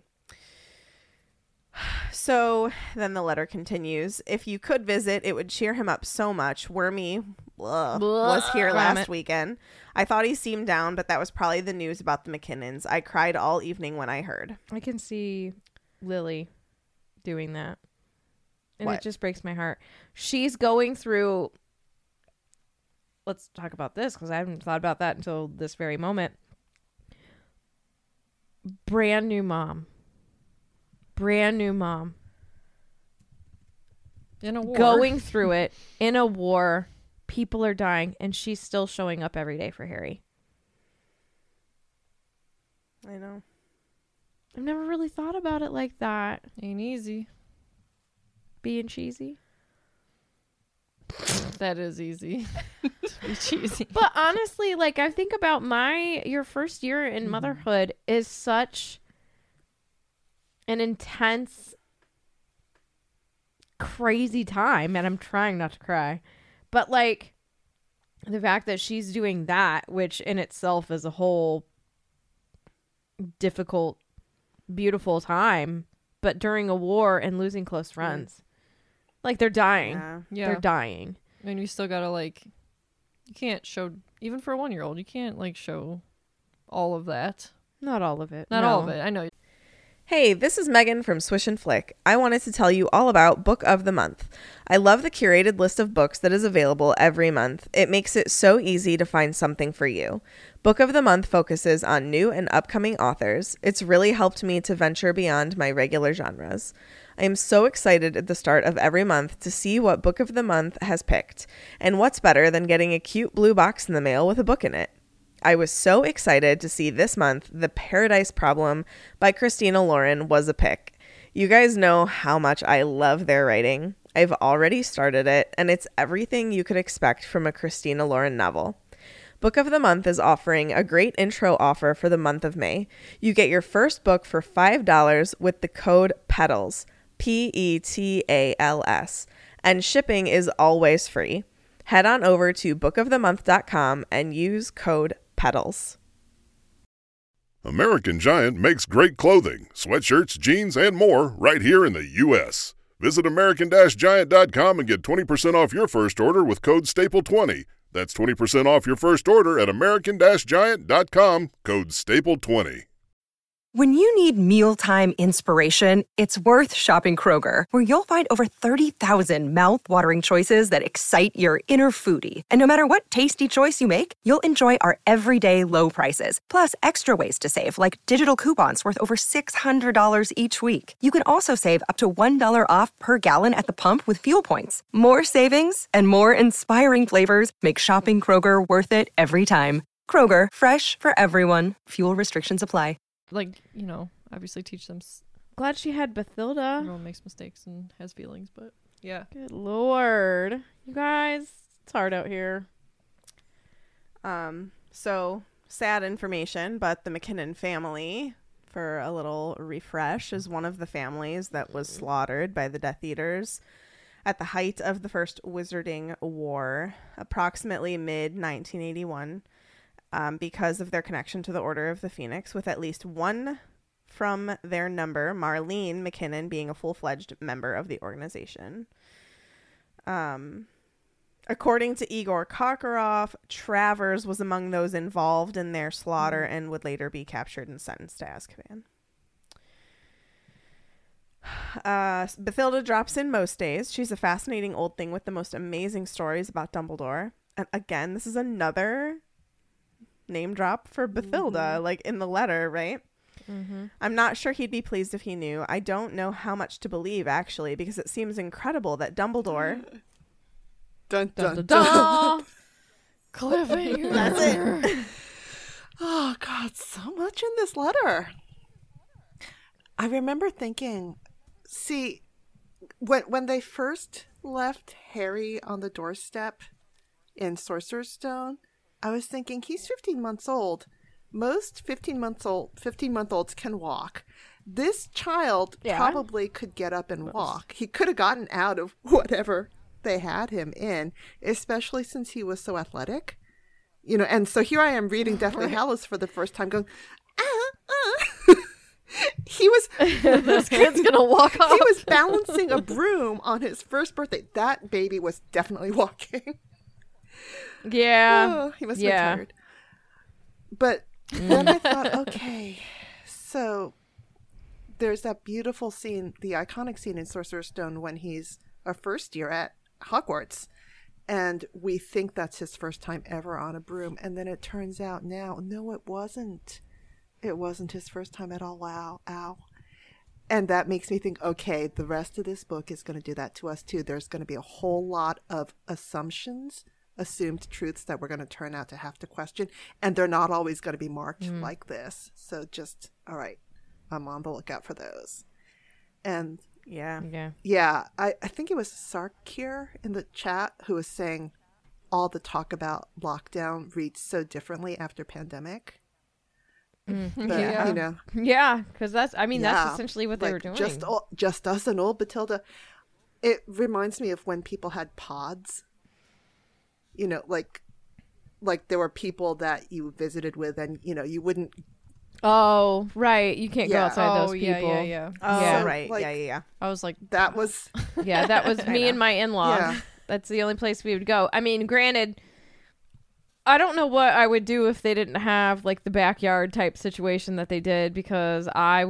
Speaker 3: So then the letter continues. If you could visit, it would cheer him up so much. Wormy was here last
Speaker 5: Vomit.
Speaker 3: weekend. I thought he seemed down, but that was probably the news about the McKinnons. I cried all evening when I heard.
Speaker 5: I can see Lily doing that. And
Speaker 3: What?
Speaker 5: it just breaks my heart. She's going through. Let's talk about this because I haven't thought about that until this very moment. Brand new mom.
Speaker 7: In a war.
Speaker 5: Going through it in a war. People are dying, and she's still showing up every day for Harry.
Speaker 3: I know.
Speaker 5: I've never really thought about it like that.
Speaker 7: Ain't easy.
Speaker 5: being cheesy.
Speaker 7: That is easy to be cheesy.
Speaker 5: But honestly, like I think about your first year in motherhood is such an intense, crazy time, and I'm trying not to cry. But like the fact that she's doing that, which in itself is a whole difficult, beautiful time, but during a war and losing close friends. Like they're dying.
Speaker 7: Yeah.
Speaker 5: They're dying.
Speaker 7: And you still gotta like, you can't show, even for a 1-year-old, you can't like show all of that.
Speaker 5: Not all of it.
Speaker 7: Not all of it. I know.
Speaker 3: Hey, this is Megan from Swish and Flick. I wanted to tell you all about Book of the Month. I love the curated list of books that is available every month. It makes it so easy to find something for you. Book of the Month focuses on new and upcoming authors. It's really helped me to venture beyond my regular genres. I am so excited at the start of every month to see what Book of the Month has picked. And what's better than getting a cute blue box in the mail with a book in it? I was so excited to see this month The Paradise Problem by Christina Lauren was a pick. You guys know how much I love their writing. I've already started it, and it's everything you could expect from a Christina Lauren novel. Book of the Month is offering a great intro offer for the month of May. You get your first book for $5 with the code PETALS, PETALS, and shipping is always free. Head on over to bookofthemonth.com and use code PETALS.
Speaker 8: American Giant makes great clothing, sweatshirts, jeans, and more right here in the U.S. Visit American-Giant.com and get 20% off your first order with code STAPLE20. That's 20% off your first order at American-Giant.com, code STAPLE20.
Speaker 9: When you need mealtime inspiration, it's worth shopping Kroger, where you'll find over 30,000 mouth-watering choices that excite your inner foodie. And no matter what tasty choice you make, you'll enjoy our everyday low prices, plus extra ways to save, like digital coupons worth over $600 each week. You can also save up to $1 off per gallon at the pump with fuel points. More savings and more inspiring flavors make shopping Kroger worth it every time. Kroger, fresh for everyone. Fuel restrictions apply.
Speaker 7: Like, you know, obviously teach them.
Speaker 5: Glad she had Bathilda.
Speaker 7: Everyone makes mistakes and has feelings, but yeah.
Speaker 5: Good Lord. You guys, it's hard out here.
Speaker 3: So sad information, but the McKinnon family, for a little refresh, is one of the families that was slaughtered by the Death Eaters at the height of the First Wizarding War, approximately mid-1981. Because of their connection to the Order of the Phoenix, with at least one from their number, Marlene McKinnon, being a full-fledged member of the organization. According to Igor Karkaroff, Travers was among those involved in their slaughter and would later be captured and sentenced to Azkaban. Bathilda drops in most days. She's a fascinating old thing with the most amazing stories about Dumbledore. And again, this is another name drop for Bathilda, like in the letter, right? I'm not sure he'd be pleased if he knew. I don't know how much to believe, actually, because it seems incredible that Dumbledore...
Speaker 6: Dun, dun, dun,
Speaker 7: dun. Cliffhanger.
Speaker 6: That's it. Oh, God, so much in this letter. I remember thinking, see, when they first left Harry on the doorstep in Sorcerer's Stone, I was thinking, he's 15 months old. Most 15-month-olds can walk. This child probably could get up and walk. He could have gotten out of whatever they had him in, especially since he was so athletic. You know, and so here I am reading Deathly Hallows for the first time going, He was
Speaker 7: this kid's gonna walk off.
Speaker 6: He was balancing a broom on his first birthday. That baby was definitely walking.
Speaker 5: Yeah.
Speaker 6: Oh, he must have been tired. But then I thought, okay, so there's that beautiful scene, the iconic scene in Sorcerer's Stone when he's a first year at Hogwarts. And we think that's his first time ever on a broom. And then it turns out now, no, it wasn't. It wasn't his first time at all. Wow. Ow. And that makes me think, okay, the rest of this book is going to do that to us too. There's going to be a whole lot of assumptions, assumed truths that we're going to turn out to have to question. And they're not always going to be marked like this. So just, all right, I'm on the lookout for those. And
Speaker 3: Yeah.
Speaker 5: Yeah.
Speaker 6: Yeah, I think it was Sarkir in the chat who was saying all the talk about lockdown reads so differently after pandemic. But,
Speaker 7: Yeah.
Speaker 6: you know,
Speaker 5: Yeah, because that's
Speaker 6: yeah,
Speaker 5: that's essentially what they
Speaker 6: like,
Speaker 5: were doing.
Speaker 6: Just us and old Batilda. It reminds me of when people had pods. You know, like there were people that you visited with, and you know you wouldn't.
Speaker 5: Oh, right. You can't go
Speaker 6: Yeah.
Speaker 5: outside those
Speaker 7: Oh,
Speaker 5: people.
Speaker 7: yeah.
Speaker 3: Oh,
Speaker 5: Yeah.
Speaker 3: right.
Speaker 6: Like-
Speaker 3: yeah.
Speaker 7: I was like,
Speaker 6: That was
Speaker 5: Yeah, that was me and my in-laws.
Speaker 6: Yeah.
Speaker 5: That's the only place we would go. I mean, granted, I don't know what I would do if they didn't have like the backyard type situation that they did, because I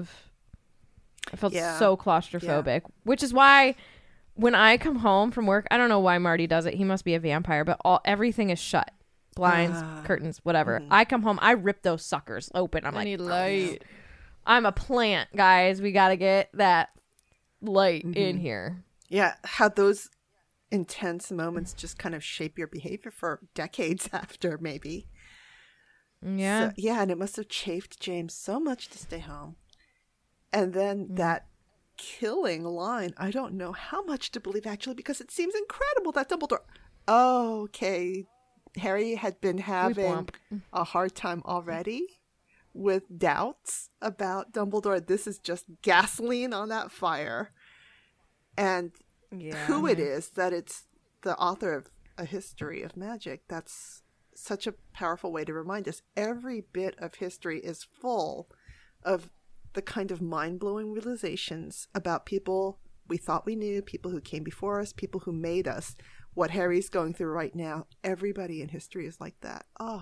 Speaker 5: felt
Speaker 6: Yeah.
Speaker 5: so claustrophobic, which is why when I come home from work, I don't know why Marty does it. He must be a vampire, but everything is shut. Blinds, curtains, whatever. I come home, I rip those suckers open. I'm
Speaker 7: I
Speaker 5: like,
Speaker 7: need light.
Speaker 5: I'm a plant, guys. We got to get that light in here.
Speaker 6: yeah. How those intense moments just kind of shape your behavior for decades after, maybe.
Speaker 5: Yeah.
Speaker 6: So, yeah, and it must have chafed James so much to stay home. And then that killing line, I don't know how much to believe actually, because it seems incredible that Dumbledore. Oh, okay. Harry had been having a hard time already with doubts about Dumbledore. This is just gasoline on that fire. And who it is, that it's the author of A History of Magic, that's such a powerful way to remind us. Every bit of history is full of the kind of mind-blowing realizations about people we thought we knew, people who came before us, people who made us. What Harry's going through right now, everybody in history is like that. Oh,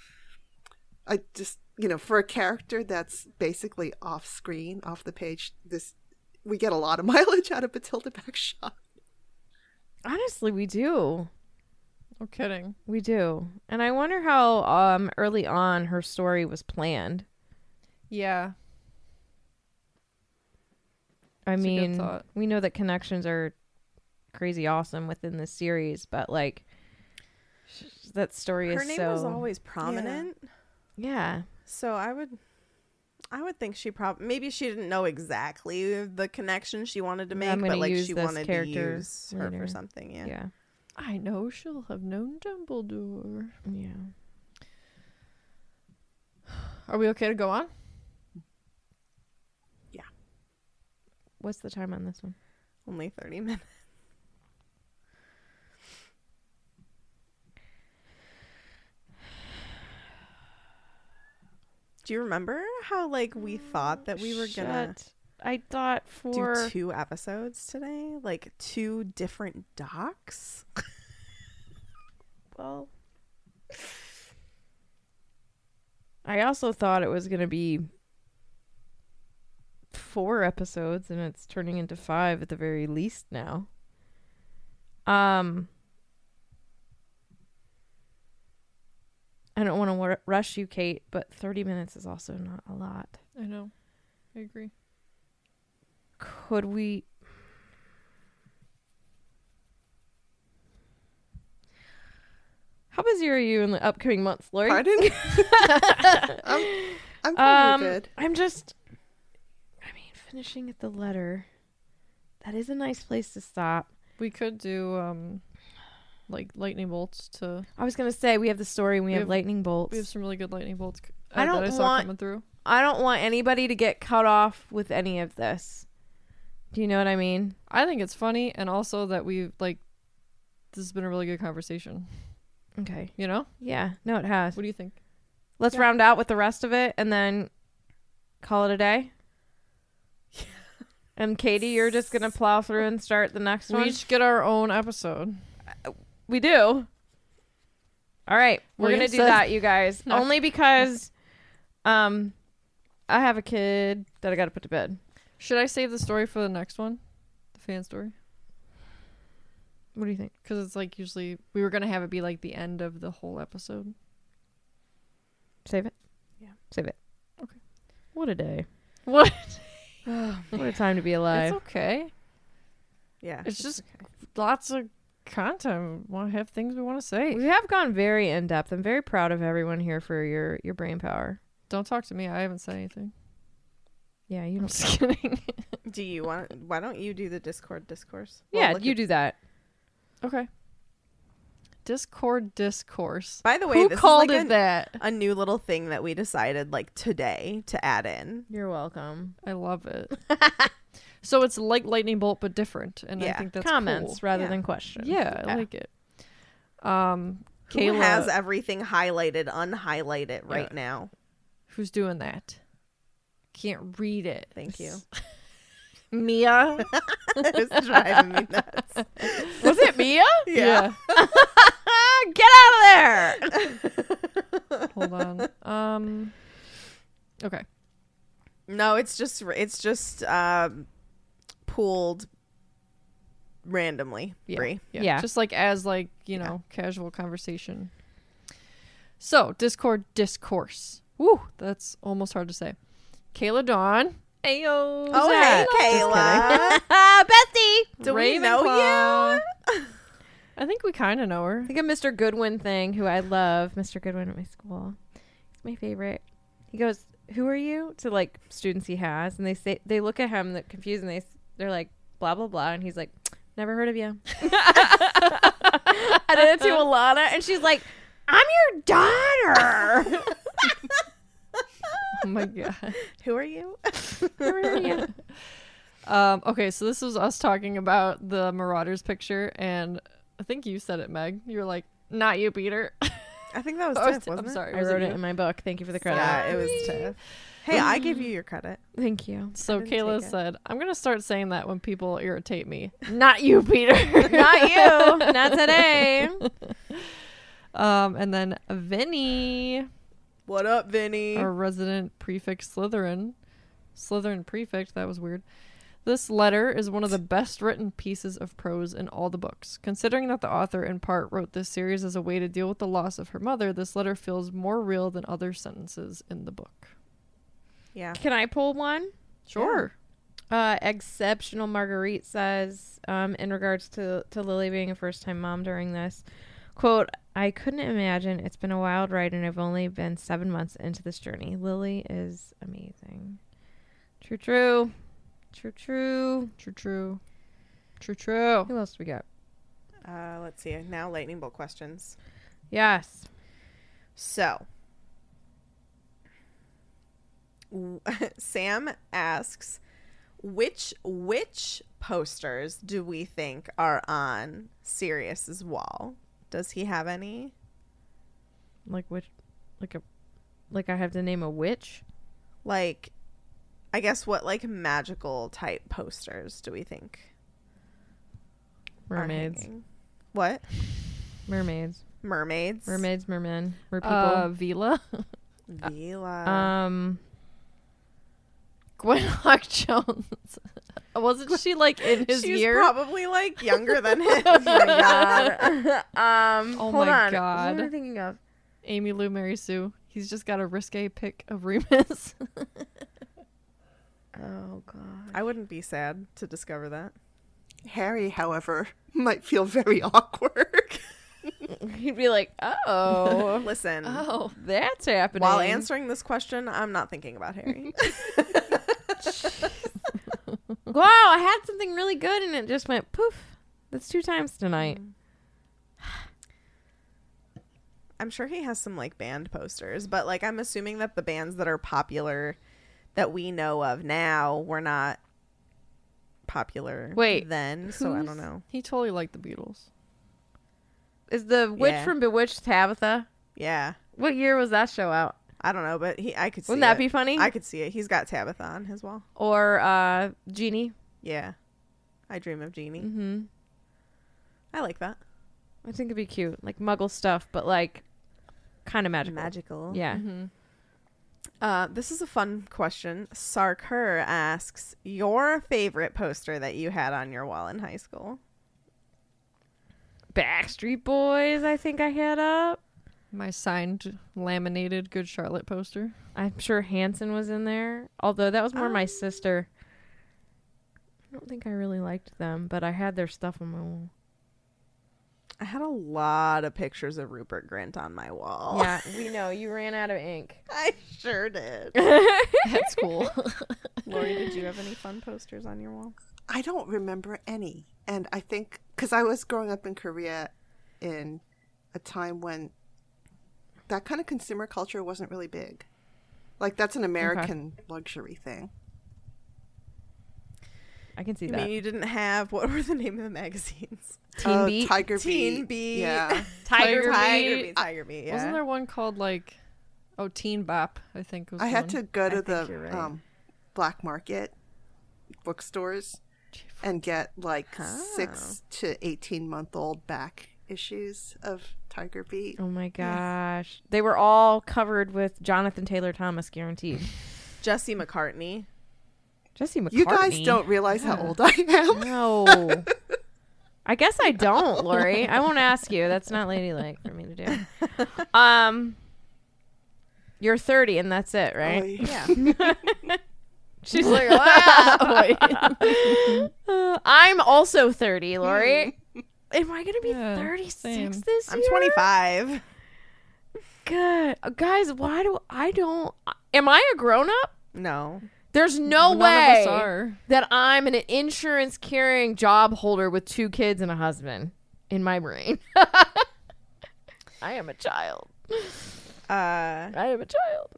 Speaker 6: I just, you know, for a character that's basically off screen, off the page, we get a lot of mileage out of Batilda Bagshot.
Speaker 5: Honestly, we do.
Speaker 7: No kidding.
Speaker 5: We do. And I wonder how early on her story was planned.
Speaker 7: Yeah.
Speaker 5: I
Speaker 7: That's a good
Speaker 5: mean,
Speaker 7: thought.
Speaker 5: we know that connections are crazy awesome within this series, but like that story
Speaker 3: Her
Speaker 5: is
Speaker 3: name
Speaker 5: so
Speaker 3: was always prominent.
Speaker 5: yeah.
Speaker 3: So I would think she maybe she didn't know exactly the connection she wanted to make,
Speaker 5: I'm gonna
Speaker 3: but like
Speaker 5: use
Speaker 3: she
Speaker 5: this
Speaker 3: wanted to
Speaker 5: character
Speaker 3: use her
Speaker 5: later.
Speaker 3: for something. Yeah.
Speaker 5: Yeah.
Speaker 7: I know she'll have known Dumbledore.
Speaker 5: Yeah.
Speaker 7: Are we okay to go on?
Speaker 5: What's the time on this one?
Speaker 3: Only 30 minutes. Do you remember how like we thought that we were gonna
Speaker 5: I thought for
Speaker 3: do 2 episodes today? Like 2 different docs?
Speaker 5: well, I also thought it was going to be 4 episodes, and it's turning into 5 at the very least now. I don't want to rush you, Kate, but 30 minutes is also not a lot.
Speaker 7: I know. I agree.
Speaker 5: Could we... How busy are you in the upcoming months, Lori?
Speaker 6: Pardon? I'm probably good.
Speaker 5: I'm just... I mean, finishing at the letter. That is a nice place to stop.
Speaker 7: We could do like lightning bolts to.
Speaker 5: I was gonna say we have the story and we have lightning bolts.
Speaker 7: We have some really good lightning bolts.
Speaker 5: I don't
Speaker 7: that I saw
Speaker 5: want-
Speaker 7: coming through.
Speaker 5: I don't want anybody to get cut off with any of this. Do you know what I mean?
Speaker 7: I think it's funny, and also that we've like. This has been a really good conversation.
Speaker 5: Okay.
Speaker 7: You know?
Speaker 5: Yeah. No, it has.
Speaker 7: What do you think?
Speaker 5: Let's round out with the rest of it and then call it a day. And Katie, you're just gonna plow through and start the next
Speaker 7: We
Speaker 5: one.
Speaker 7: each get our own episode.
Speaker 5: We do. All right, we're
Speaker 7: William
Speaker 5: gonna do
Speaker 7: said-
Speaker 5: that, you guys.
Speaker 7: No.
Speaker 5: Only because, I have a kid that I got to put to bed.
Speaker 7: Should I save the story for the next one? The fan story?
Speaker 5: What do you think?
Speaker 7: Because it's like usually we were gonna have it be like the end of the whole episode.
Speaker 5: Save it.
Speaker 3: Yeah.
Speaker 5: Save it.
Speaker 7: Okay.
Speaker 5: What a day.
Speaker 7: What?
Speaker 5: What a time to be alive.
Speaker 7: It's okay.
Speaker 3: Yeah.
Speaker 7: It's just lots of content. We want to have things we want to say.
Speaker 5: We have gone very in depth. I'm very proud of everyone here for your brain power.
Speaker 7: Don't talk to me. I haven't said anything.
Speaker 5: Yeah, you
Speaker 7: I'm
Speaker 5: don't.
Speaker 7: just kidding.
Speaker 3: Do you want? Why don't you do the Discord discourse?
Speaker 5: Yeah,
Speaker 3: look
Speaker 5: you
Speaker 3: at-
Speaker 5: do that.
Speaker 7: Okay. Discord discourse.
Speaker 3: By the way,
Speaker 7: who
Speaker 3: this
Speaker 7: called
Speaker 3: is like
Speaker 7: it that?
Speaker 3: a new little thing that we decided like today to add in.
Speaker 5: You're welcome.
Speaker 7: I love it. So it's like lightning bolt but different, and I
Speaker 3: Yeah.
Speaker 7: think that's
Speaker 5: Comments
Speaker 7: cool.
Speaker 5: rather
Speaker 3: Yeah.
Speaker 5: than questions.
Speaker 7: Yeah, I like it.
Speaker 3: Who
Speaker 7: Kayla,
Speaker 3: has everything highlighted, unhighlight it right
Speaker 7: Yeah.
Speaker 3: now?
Speaker 7: who's doing that? Can't read it.
Speaker 3: Thank you.
Speaker 7: Mia.
Speaker 3: It's driving me nuts.
Speaker 5: Was it Mia?
Speaker 7: Yeah.
Speaker 5: Get out of there.
Speaker 7: Hold on. Okay.
Speaker 3: No, it's just pooled randomly.
Speaker 7: Yeah.
Speaker 3: Bree.
Speaker 5: Yeah.
Speaker 7: Just like as like, casual conversation. So, Discord discourse. Woo, that's almost hard to say. Kayla Dawn. Ayo.
Speaker 3: Oh,
Speaker 7: Zach.
Speaker 3: hey,
Speaker 7: Just
Speaker 3: Kayla.
Speaker 5: Bestie.
Speaker 3: Do we know you?
Speaker 7: I think we kind of know her.
Speaker 5: I think a Mr. Goodwin thing, who I love. Mr. Goodwin at my school. He's my favorite. He goes, "Who are you?" to like students he has, and they look at him confused, and they're like blah blah blah, and he's like, "Never heard of you." I did it to Alana, and she's like, "I'm your daughter."
Speaker 7: Oh my god.
Speaker 3: Who are you?
Speaker 5: Never heard of you.
Speaker 7: Okay, so this was us talking about the Marauders picture, and I think you said it, Meg. You were like, "Not you, Peter."
Speaker 3: I think that was
Speaker 7: Oh,
Speaker 3: Tiff, wasn't
Speaker 7: I'm
Speaker 3: it?
Speaker 7: sorry.
Speaker 5: I
Speaker 7: was
Speaker 5: wrote it
Speaker 7: you?
Speaker 5: in my book. Thank you for the credit.
Speaker 3: Yeah, it was Tiff. Hey, I give you your credit.
Speaker 5: Thank you.
Speaker 7: So
Speaker 3: didn't
Speaker 7: Kayla
Speaker 3: take it.
Speaker 7: said, "I'm gonna start saying that when people irritate me." Not you, Peter.
Speaker 5: Not you. Not today.
Speaker 7: And then Vinny,
Speaker 3: What up, Vinny?
Speaker 7: our resident prefect Slytherin prefect. That was weird. This letter is one of the best written pieces of prose in all the books. Considering that the author in part wrote this series as a way to deal with the loss of her mother, this letter feels more real than other sentences in the book.
Speaker 3: Yeah.
Speaker 5: Can I pull one?
Speaker 7: Sure.
Speaker 5: Exceptional Marguerite says, in regards to Lily being a first-time mom during this, quote, "I couldn't imagine. It's been a wild ride, and I've only been 7 months into this journey. Lily is amazing." True, true. True, true.
Speaker 7: True, true. True, true.
Speaker 5: Who else do we got?
Speaker 3: Let's see. Now lightning bolt questions.
Speaker 5: Yes.
Speaker 3: So, Sam asks, which posters do we think are on Sirius's wall? Does he have any?
Speaker 5: Like which? Like I have to name a witch?
Speaker 3: Like, I guess what like magical type posters do we think? are
Speaker 5: Mermaids.
Speaker 3: hanging? What?
Speaker 5: Mermaids.
Speaker 3: Mermaids?
Speaker 5: Mermaids, mermen. Mer people.
Speaker 7: Vila.
Speaker 3: Vila.
Speaker 7: Gwen Hawk Jones. Wasn't she like in his
Speaker 3: She's
Speaker 7: year?
Speaker 3: probably like younger than him.
Speaker 5: Oh my god.
Speaker 7: Oh
Speaker 5: hold
Speaker 7: my
Speaker 5: on.
Speaker 7: God.
Speaker 5: What am I thinking of?
Speaker 7: Amy Lou Mary Sue. He's just got a risque pick of Remus.
Speaker 5: Oh god.
Speaker 3: I wouldn't be sad to discover that.
Speaker 6: Harry, however, might feel very awkward.
Speaker 5: He'd be like, "Oh,
Speaker 3: Listen,
Speaker 7: Oh.
Speaker 5: that's happening."
Speaker 3: while answering this question, I'm not thinking about Harry.
Speaker 5: Wow, I had something really good and it just went poof. That's 2 times tonight.
Speaker 3: I'm sure he has some like band posters, but like I'm assuming that the bands that are popular that we know of now were not popular
Speaker 5: Wait,
Speaker 3: then, so I don't know.
Speaker 7: He totally liked the Beatles.
Speaker 5: Is the witch
Speaker 3: Yeah.
Speaker 5: from Bewitched Tabitha?
Speaker 3: Yeah.
Speaker 5: What year was that show out?
Speaker 3: I don't know, but I could see
Speaker 5: Wouldn't that
Speaker 3: it.
Speaker 5: be funny?
Speaker 3: I could see it. He's got Tabitha on his wall.
Speaker 5: Or Genie?
Speaker 3: Yeah. I Dream of Jeannie.
Speaker 5: Mm-hmm.
Speaker 3: I like that.
Speaker 5: I think it'd be cute, like Muggle stuff, but like kind of magical.
Speaker 3: Magical.
Speaker 5: Yeah.
Speaker 3: This is a fun question. Sarker asks, your favorite poster that you had on your wall in high school?
Speaker 5: Backstreet Boys, I think I had up.
Speaker 7: My signed, laminated Good Charlotte poster.
Speaker 5: I'm sure Hanson was in there, although that was more my sister. I don't think I really liked them, but I had their stuff on my wall.
Speaker 3: I had a lot of pictures of Rupert Grint on my wall.
Speaker 5: Yeah, we know. You ran out of ink.
Speaker 3: I sure did.
Speaker 7: That's cool.
Speaker 3: Lori, did you have any fun posters on your wall?
Speaker 6: I don't remember any. And I think because I was growing up in Korea in a time when that kind of consumer culture wasn't really big. Like, that's an American luxury thing.
Speaker 5: I can see
Speaker 3: I
Speaker 5: that.
Speaker 3: mean, you didn't have, what were the name of the magazines?
Speaker 5: Teen Beat?
Speaker 6: Tiger
Speaker 3: Teen
Speaker 6: Beat.
Speaker 3: Beat.
Speaker 6: Yeah.
Speaker 5: Tiger
Speaker 3: Beat. Tiger Beat, yeah.
Speaker 7: Wasn't there one called like, Teen Bop? I think was
Speaker 6: I had
Speaker 7: one.
Speaker 6: to go to
Speaker 3: think you're
Speaker 6: the
Speaker 3: right.
Speaker 6: black market bookstores and get like 6 to 18-month-old back issues of Tiger Beat.
Speaker 5: Oh my gosh. They were all covered with Jonathan Taylor Thomas guaranteed.
Speaker 3: Jesse McCartney.
Speaker 5: Jesse McCartney.
Speaker 6: You guys don't realize how old I am.
Speaker 5: No. I guess I don't, Lori. I won't ask you. That's not ladylike for me to do. You're 30 and that's it, right?
Speaker 3: Yeah.
Speaker 5: She's like, wow. I'm also 30, Lori. Am I going to be
Speaker 7: Yeah,
Speaker 5: 36
Speaker 7: same.
Speaker 5: this year?
Speaker 3: I'm 25.
Speaker 5: God. Guys, why do I don't... Am I a grown-up?
Speaker 3: No.
Speaker 5: There's no
Speaker 7: None
Speaker 5: way
Speaker 7: of us are.
Speaker 5: that I'm an insurance carrying job holder with 2 kids and a husband in my brain. I am a child. I am a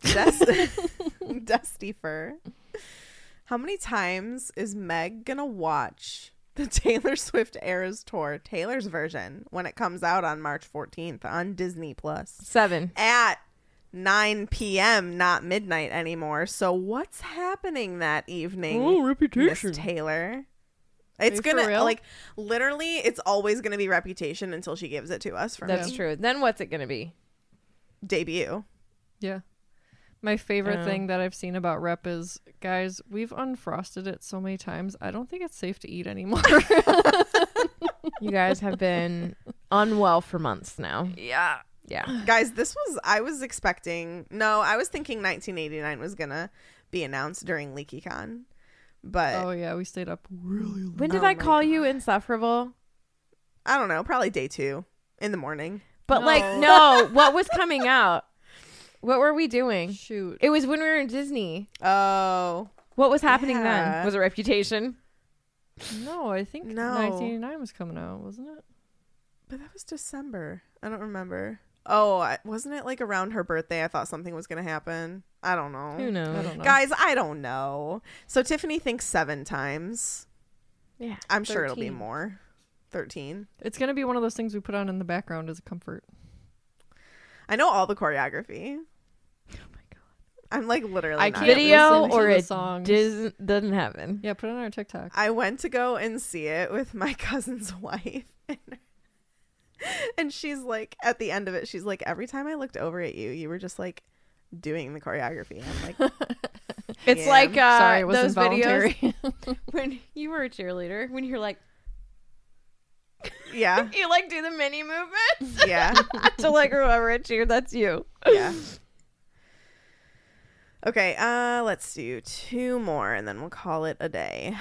Speaker 5: child.
Speaker 3: Dusty Fur. How many times is Meg gonna watch the Taylor Swift Eras Tour, Taylor's version, when it comes out on March 14th on Disney Plus
Speaker 5: 7.
Speaker 3: at 9 p.m., not midnight anymore? So what's happening that evening, Miss Taylor? It's
Speaker 7: Are you for
Speaker 3: gonna
Speaker 7: real?
Speaker 3: like literally. It's always gonna be Reputation until she gives it to us for
Speaker 5: That's true. Then what's it going to be?
Speaker 3: debut.
Speaker 7: Yeah. My favorite thing that I've seen about Rep is, guys, we've unfrosted it so many times. I don't think it's safe to eat anymore.
Speaker 5: You guys have been unwell for months now.
Speaker 7: Yeah.
Speaker 5: Yeah.
Speaker 3: Guys, I was thinking 1989 was gonna be announced during LeakyCon, but
Speaker 7: Oh, yeah. We stayed up really late.
Speaker 5: When did
Speaker 3: Oh
Speaker 5: I
Speaker 3: my
Speaker 5: call you insufferable?
Speaker 3: I don't know, probably day 2 in the morning.
Speaker 5: But
Speaker 7: No.
Speaker 5: like, no, what was coming out? What were we doing?
Speaker 7: Shoot.
Speaker 5: It was when we were in Disney.
Speaker 3: Oh,
Speaker 5: What was happening then?
Speaker 3: Yeah.
Speaker 5: Was it Reputation?
Speaker 7: No, I think
Speaker 3: No.
Speaker 7: 1989 was coming out, wasn't it?
Speaker 3: but that was December. I don't remember. Oh, wasn't it like around her birthday? I thought something was gonna happen. I don't know.
Speaker 5: Who knows?
Speaker 7: I don't know.
Speaker 3: Guys, I don't know. So Tiffany thinks 7 times.
Speaker 5: Yeah.
Speaker 3: I'm sure it'll be
Speaker 5: 13.
Speaker 3: more. 13.
Speaker 7: It's going to be one of those things we put on in the background as a comfort.
Speaker 3: I know all the choreography.
Speaker 5: Oh my god.
Speaker 3: I'm like literally
Speaker 7: I
Speaker 3: not
Speaker 7: can't
Speaker 5: Video
Speaker 7: listen to
Speaker 5: or
Speaker 7: the
Speaker 5: it
Speaker 7: songs.
Speaker 5: doesn't happen.
Speaker 7: Yeah, put it on our TikTok.
Speaker 3: I went to go and see it with my cousin's wife. And she's like, at the end of it, she's like, every time I looked over at you, you were just like doing the choreography. And I'm like,
Speaker 5: It's
Speaker 3: Yeah.
Speaker 5: like
Speaker 7: Sorry, it was
Speaker 5: those
Speaker 7: involuntary.
Speaker 5: videos when you were a cheerleader, when you're like,
Speaker 3: yeah,
Speaker 5: you like do the mini movements
Speaker 3: yeah,
Speaker 5: to like whoever it cheered. That's you.
Speaker 3: yeah. Okay, let's do 2 more and then we'll call it a day.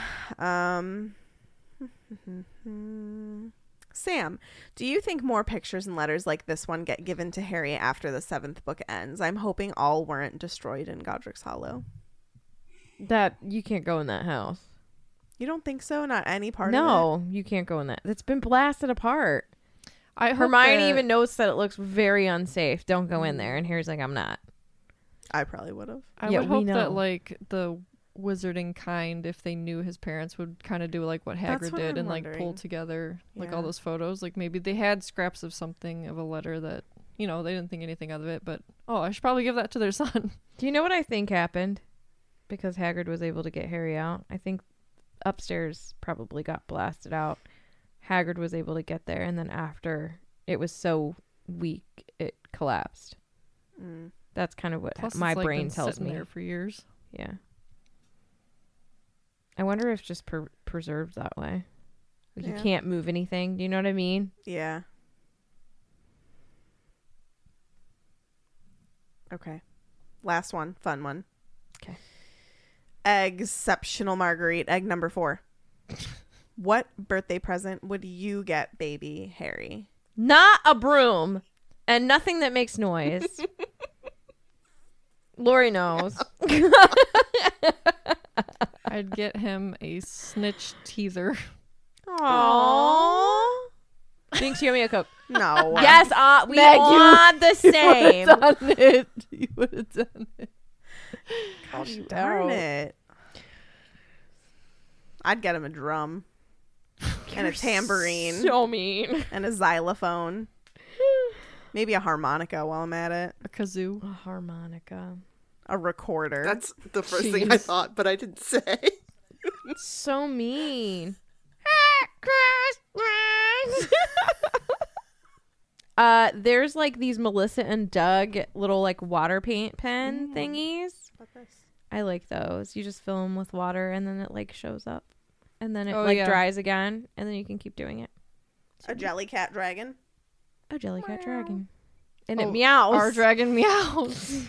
Speaker 3: Sam, do you think more pictures and letters like this one get given to Harry after the 7th book ends? I'm hoping all weren't destroyed in Godric's Hollow.
Speaker 5: That you can't go in that house.
Speaker 3: You don't think so? Not any part of it?
Speaker 5: No, you can't go in that. It's been blasted apart.
Speaker 7: I hope
Speaker 5: Hermione
Speaker 7: that-
Speaker 5: even notes that it looks very unsafe. Don't go in there. And Harry's like, I'm not.
Speaker 3: I probably would have.
Speaker 7: I
Speaker 5: Yeah,
Speaker 7: would
Speaker 5: we
Speaker 7: hope
Speaker 5: know.
Speaker 7: that like the wizarding kind, if they knew his parents, would kind of do like what
Speaker 3: That's
Speaker 7: Hagrid
Speaker 3: what
Speaker 7: did
Speaker 3: I'm
Speaker 7: and like pull
Speaker 3: wondering.
Speaker 7: together like
Speaker 3: Yeah.
Speaker 7: all those photos. Like maybe they had scraps of something of a letter that, you know, they didn't think anything of it, but I should probably give that to their son.
Speaker 5: Do you know what I think happened? Because Hagrid was able to get Harry out. I think upstairs probably got blasted out. Hagrid was able to get there, and then after it was so weak, it collapsed.
Speaker 3: Mm.
Speaker 5: That's kind of what
Speaker 7: Plus,
Speaker 5: my
Speaker 7: it's, like,
Speaker 5: brain
Speaker 7: been
Speaker 5: tells
Speaker 7: sitting
Speaker 5: me.
Speaker 7: there for years.
Speaker 5: Yeah. I wonder if it's just preserved that way. Like
Speaker 3: Yeah.
Speaker 5: you can't move anything. Do you know what I mean?
Speaker 3: Yeah. Okay. Last one. Fun one.
Speaker 5: Okay.
Speaker 3: Exceptional Marguerite, egg number 4. What birthday present would you get baby Harry?
Speaker 5: Not a broom. And nothing that makes noise. Lori knows.
Speaker 7: I'd get him a snitch teaser.
Speaker 5: Aww. Jinx, you owe me a Coke.
Speaker 3: No.
Speaker 5: Yes, we
Speaker 7: Meg,
Speaker 5: want the same.
Speaker 7: You would have done it.
Speaker 3: Gosh darn it. I'd get him a drum. And a tambourine.
Speaker 5: So mean.
Speaker 3: And a xylophone. Maybe a harmonica while I'm at it.
Speaker 7: A kazoo.
Speaker 5: A harmonica.
Speaker 3: A recorder.
Speaker 6: That's the first thing I thought, but I didn't say.
Speaker 5: So mean. There's like these Melissa and Doug little like water paint pen thingies. I like those. You just fill them with water and then it like shows up. And then it dries again and then you can keep doing it.
Speaker 3: A Jellycat dragon.
Speaker 5: A Jellycat dragon. And it meows.
Speaker 7: Our dragon meows.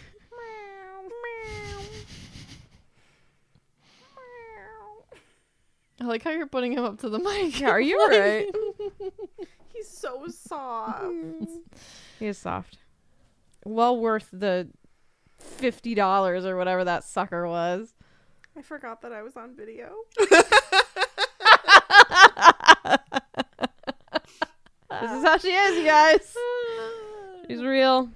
Speaker 7: I like how you're putting him up to the mic.
Speaker 5: Yeah, are you right?
Speaker 3: He's so soft.
Speaker 5: He is soft. Well worth the $50 or whatever that sucker was.
Speaker 3: I forgot that I was on video.
Speaker 5: This is how she is, you guys. She's real.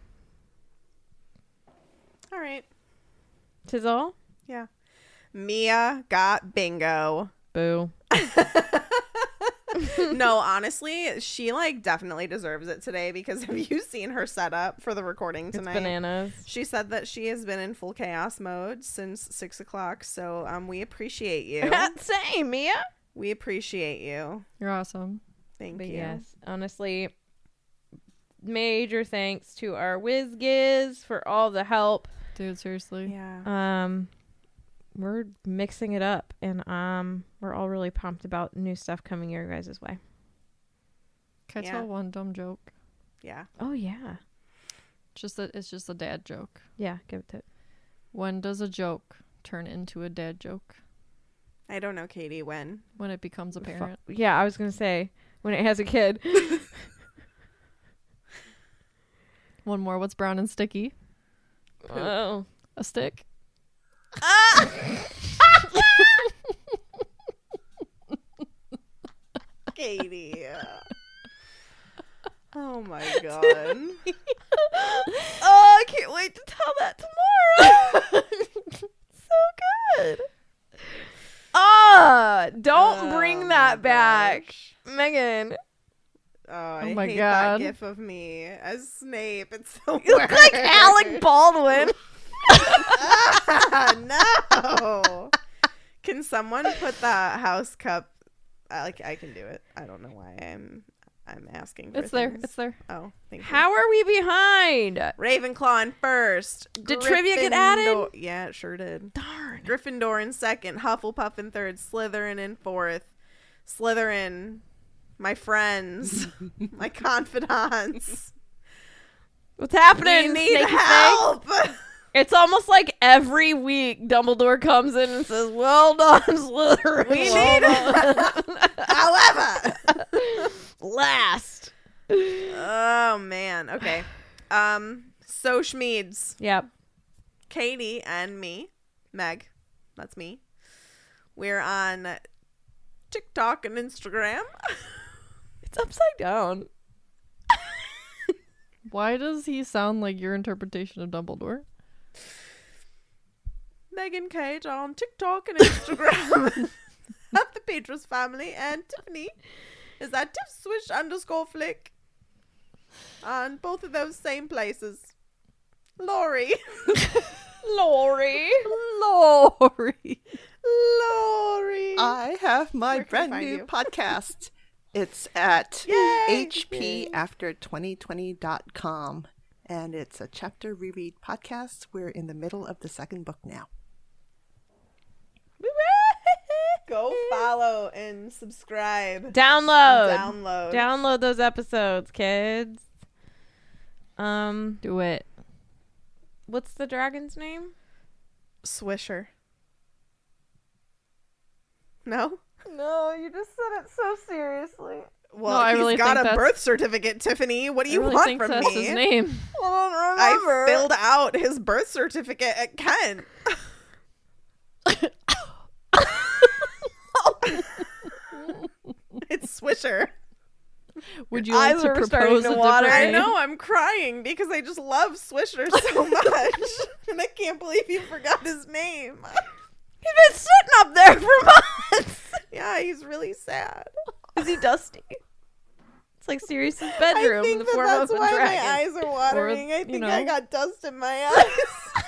Speaker 3: All right.
Speaker 5: Tis all?
Speaker 3: Yeah. Mia got bingo.
Speaker 5: Boo.
Speaker 3: No, honestly, she like definitely deserves it today because have you seen her setup for the recording tonight?
Speaker 5: It's bananas.
Speaker 3: She said that she has been in full chaos mode since 6 o'clock. So we appreciate you.
Speaker 5: Same, Mia.
Speaker 3: We appreciate you.
Speaker 7: You're awesome.
Speaker 3: Thank
Speaker 5: But
Speaker 3: you.
Speaker 5: yes, honestly, major thanks to our WizGiz for all the help.
Speaker 7: Dude, seriously.
Speaker 3: Yeah.
Speaker 5: We're mixing it up, and we're all really pumped about new stuff coming your guys' way.
Speaker 7: Can I
Speaker 3: Yeah.
Speaker 7: tell one dumb joke?
Speaker 3: Yeah.
Speaker 5: Oh yeah,
Speaker 7: It's just a dad joke.
Speaker 5: yeah. Give it to.
Speaker 7: When does a joke turn into a dad joke?
Speaker 3: I don't know, Katie, when.
Speaker 7: When it becomes apparent.
Speaker 5: Yeah, I was gonna say when it has a kid.
Speaker 7: One more. What's brown and sticky?
Speaker 5: Oh,
Speaker 7: A stick.
Speaker 3: Katie. Oh my god.
Speaker 5: oh, I can't wait to tell that tomorrow. So good. Don't bring that back, Megan.
Speaker 3: Oh, I
Speaker 7: my
Speaker 3: hate
Speaker 7: God.
Speaker 3: that gif of me as Snape. It's so
Speaker 5: You look like Alec Baldwin.
Speaker 3: No. Can someone put the house cup? I can do it. I don't know why I'm asking. For
Speaker 7: It's there.
Speaker 3: things.
Speaker 7: It's there.
Speaker 3: Oh, thank you.
Speaker 5: How are we behind?
Speaker 3: Ravenclaw in first.
Speaker 5: Did trivia get added?
Speaker 3: Gryffindor- Yeah, it sure did.
Speaker 5: Darn.
Speaker 3: Gryffindor in second. Hufflepuff in third. Slytherin in fourth. Slytherin, my friends, my confidants.
Speaker 5: What's happening?
Speaker 3: We need
Speaker 5: Snakey
Speaker 3: help.
Speaker 5: snake? It's almost like every week Dumbledore comes in and says, "Well done, Slytherin."
Speaker 3: We need However,
Speaker 5: last.
Speaker 3: oh man. Okay. So Schmeeds,
Speaker 5: Yep.
Speaker 3: Katie and me, Meg, that's me. We're on TikTok and Instagram.
Speaker 5: It's upside down.
Speaker 7: Why does he sound like your interpretation of Dumbledore?
Speaker 3: Megan Cage on TikTok and Instagram at the Petros family, and Tiffany is at @TipSwish_flick on both of those same places. Lori.
Speaker 5: Lori.
Speaker 7: Lori.
Speaker 3: Lori.
Speaker 6: I have my
Speaker 3: Where can I
Speaker 6: brand
Speaker 3: find
Speaker 6: new
Speaker 3: you?
Speaker 6: podcast. It's at
Speaker 3: Yay!
Speaker 6: hpafter2020.com. And it's a chapter reread podcast. We're in the middle of the second book now.
Speaker 3: Go follow and subscribe.
Speaker 5: Download.
Speaker 3: Download.
Speaker 5: Download those episodes, kids.
Speaker 7: Do it.
Speaker 5: What's the dragon's name?
Speaker 3: Swisher. No?
Speaker 5: No, you just said it so seriously.
Speaker 3: Well,
Speaker 7: No, I
Speaker 3: he's
Speaker 7: really
Speaker 3: got
Speaker 7: think
Speaker 3: a
Speaker 7: that's-
Speaker 3: birth certificate, Tiffany. What do you
Speaker 7: I really
Speaker 3: want
Speaker 7: think
Speaker 3: from
Speaker 7: that's
Speaker 3: me?
Speaker 7: his name.
Speaker 3: I filled out his birth certificate at Kent. It's Swisher.
Speaker 7: Would you like
Speaker 5: eyes
Speaker 7: to
Speaker 5: are starting
Speaker 7: propose
Speaker 5: to
Speaker 7: a
Speaker 5: water.
Speaker 7: different
Speaker 3: I
Speaker 7: name?
Speaker 3: know, I'm crying because I just love Swisher so much. And I can't believe you forgot his name.
Speaker 5: He's been sitting up there for months.
Speaker 3: Yeah, he's really sad.
Speaker 5: Is he dusty? It's like Sirius's bedroom
Speaker 3: I
Speaker 5: in
Speaker 3: think
Speaker 5: the form
Speaker 3: that's
Speaker 5: of a
Speaker 3: why
Speaker 5: dragon.
Speaker 3: my eyes are watering. I
Speaker 7: you
Speaker 3: think
Speaker 7: know.
Speaker 3: I got dust in my eyes.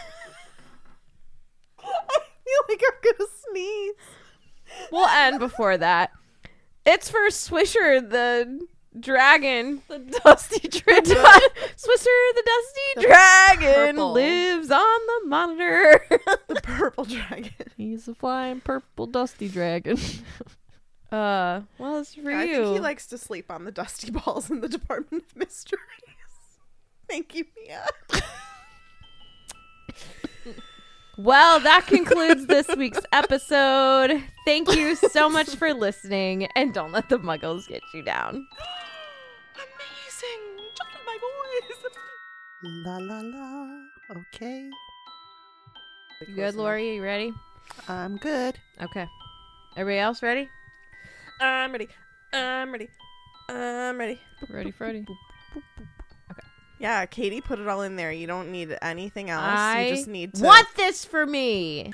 Speaker 3: I feel like I'm gonna sneeze.
Speaker 5: We'll end before that. It's for Swisher the dragon.
Speaker 7: The Dusty Dragon.
Speaker 5: Swisher the dusty dragon
Speaker 7: purple.
Speaker 5: lives on the monitor.
Speaker 3: The purple dragon.
Speaker 7: He's a flying purple Dusty Dragon.
Speaker 5: Well, it's for
Speaker 3: I
Speaker 5: you.
Speaker 3: think he likes to sleep on the dusty balls in the Department of Mysteries. Thank you, Mia.
Speaker 5: Well, that concludes this week's episode. Thank you so much for listening, and don't let the muggles get you down.
Speaker 3: Amazing. Just my voice.
Speaker 6: La la la. Okay.
Speaker 5: You good, Lori? You ready?
Speaker 6: I'm good.
Speaker 5: Okay. Everybody else ready?
Speaker 3: I'm ready. I'm ready. I'm ready.
Speaker 7: Ready, Freddy.
Speaker 3: Yeah, Katie put it all in there. You don't need anything else.
Speaker 5: I
Speaker 3: You just need to.
Speaker 5: want this for me.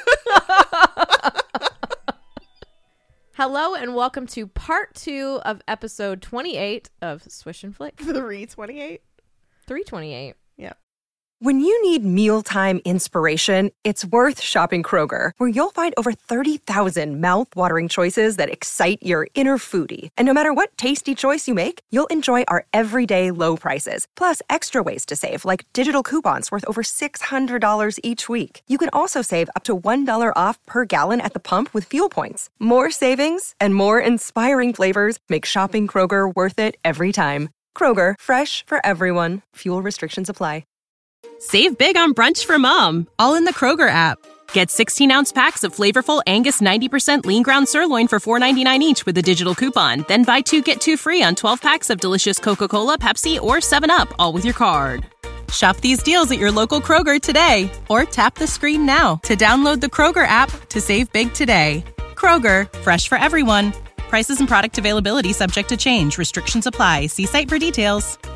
Speaker 5: Hello and welcome to part 2 of episode 28 of Swish and Flick.
Speaker 3: 328?
Speaker 5: 328.
Speaker 3: Yeah.
Speaker 9: When you need mealtime inspiration, it's worth shopping Kroger, where you'll find over 30,000 mouth-watering choices that excite your inner foodie. And no matter what tasty choice you make, you'll enjoy our everyday low prices, plus extra ways to save, like digital coupons worth over $600 each week. You can also save up to $1 off per gallon at the pump with fuel points. More savings and more inspiring flavors make shopping Kroger worth it every time. Kroger, fresh for everyone. Fuel restrictions apply.
Speaker 2: Save big on brunch for mom, all in the Kroger app. Get 16-ounce packs of flavorful Angus 90% lean ground sirloin for $4.99 each with a digital coupon. Then buy 2, get 2 free on 12 packs of delicious Coca-Cola, Pepsi, or 7-Up, all with your card. Shop these deals at your local Kroger today, or tap the screen now to download the Kroger app to save big today. Kroger, fresh for everyone. Prices and product availability subject to change. Restrictions apply. See site for details.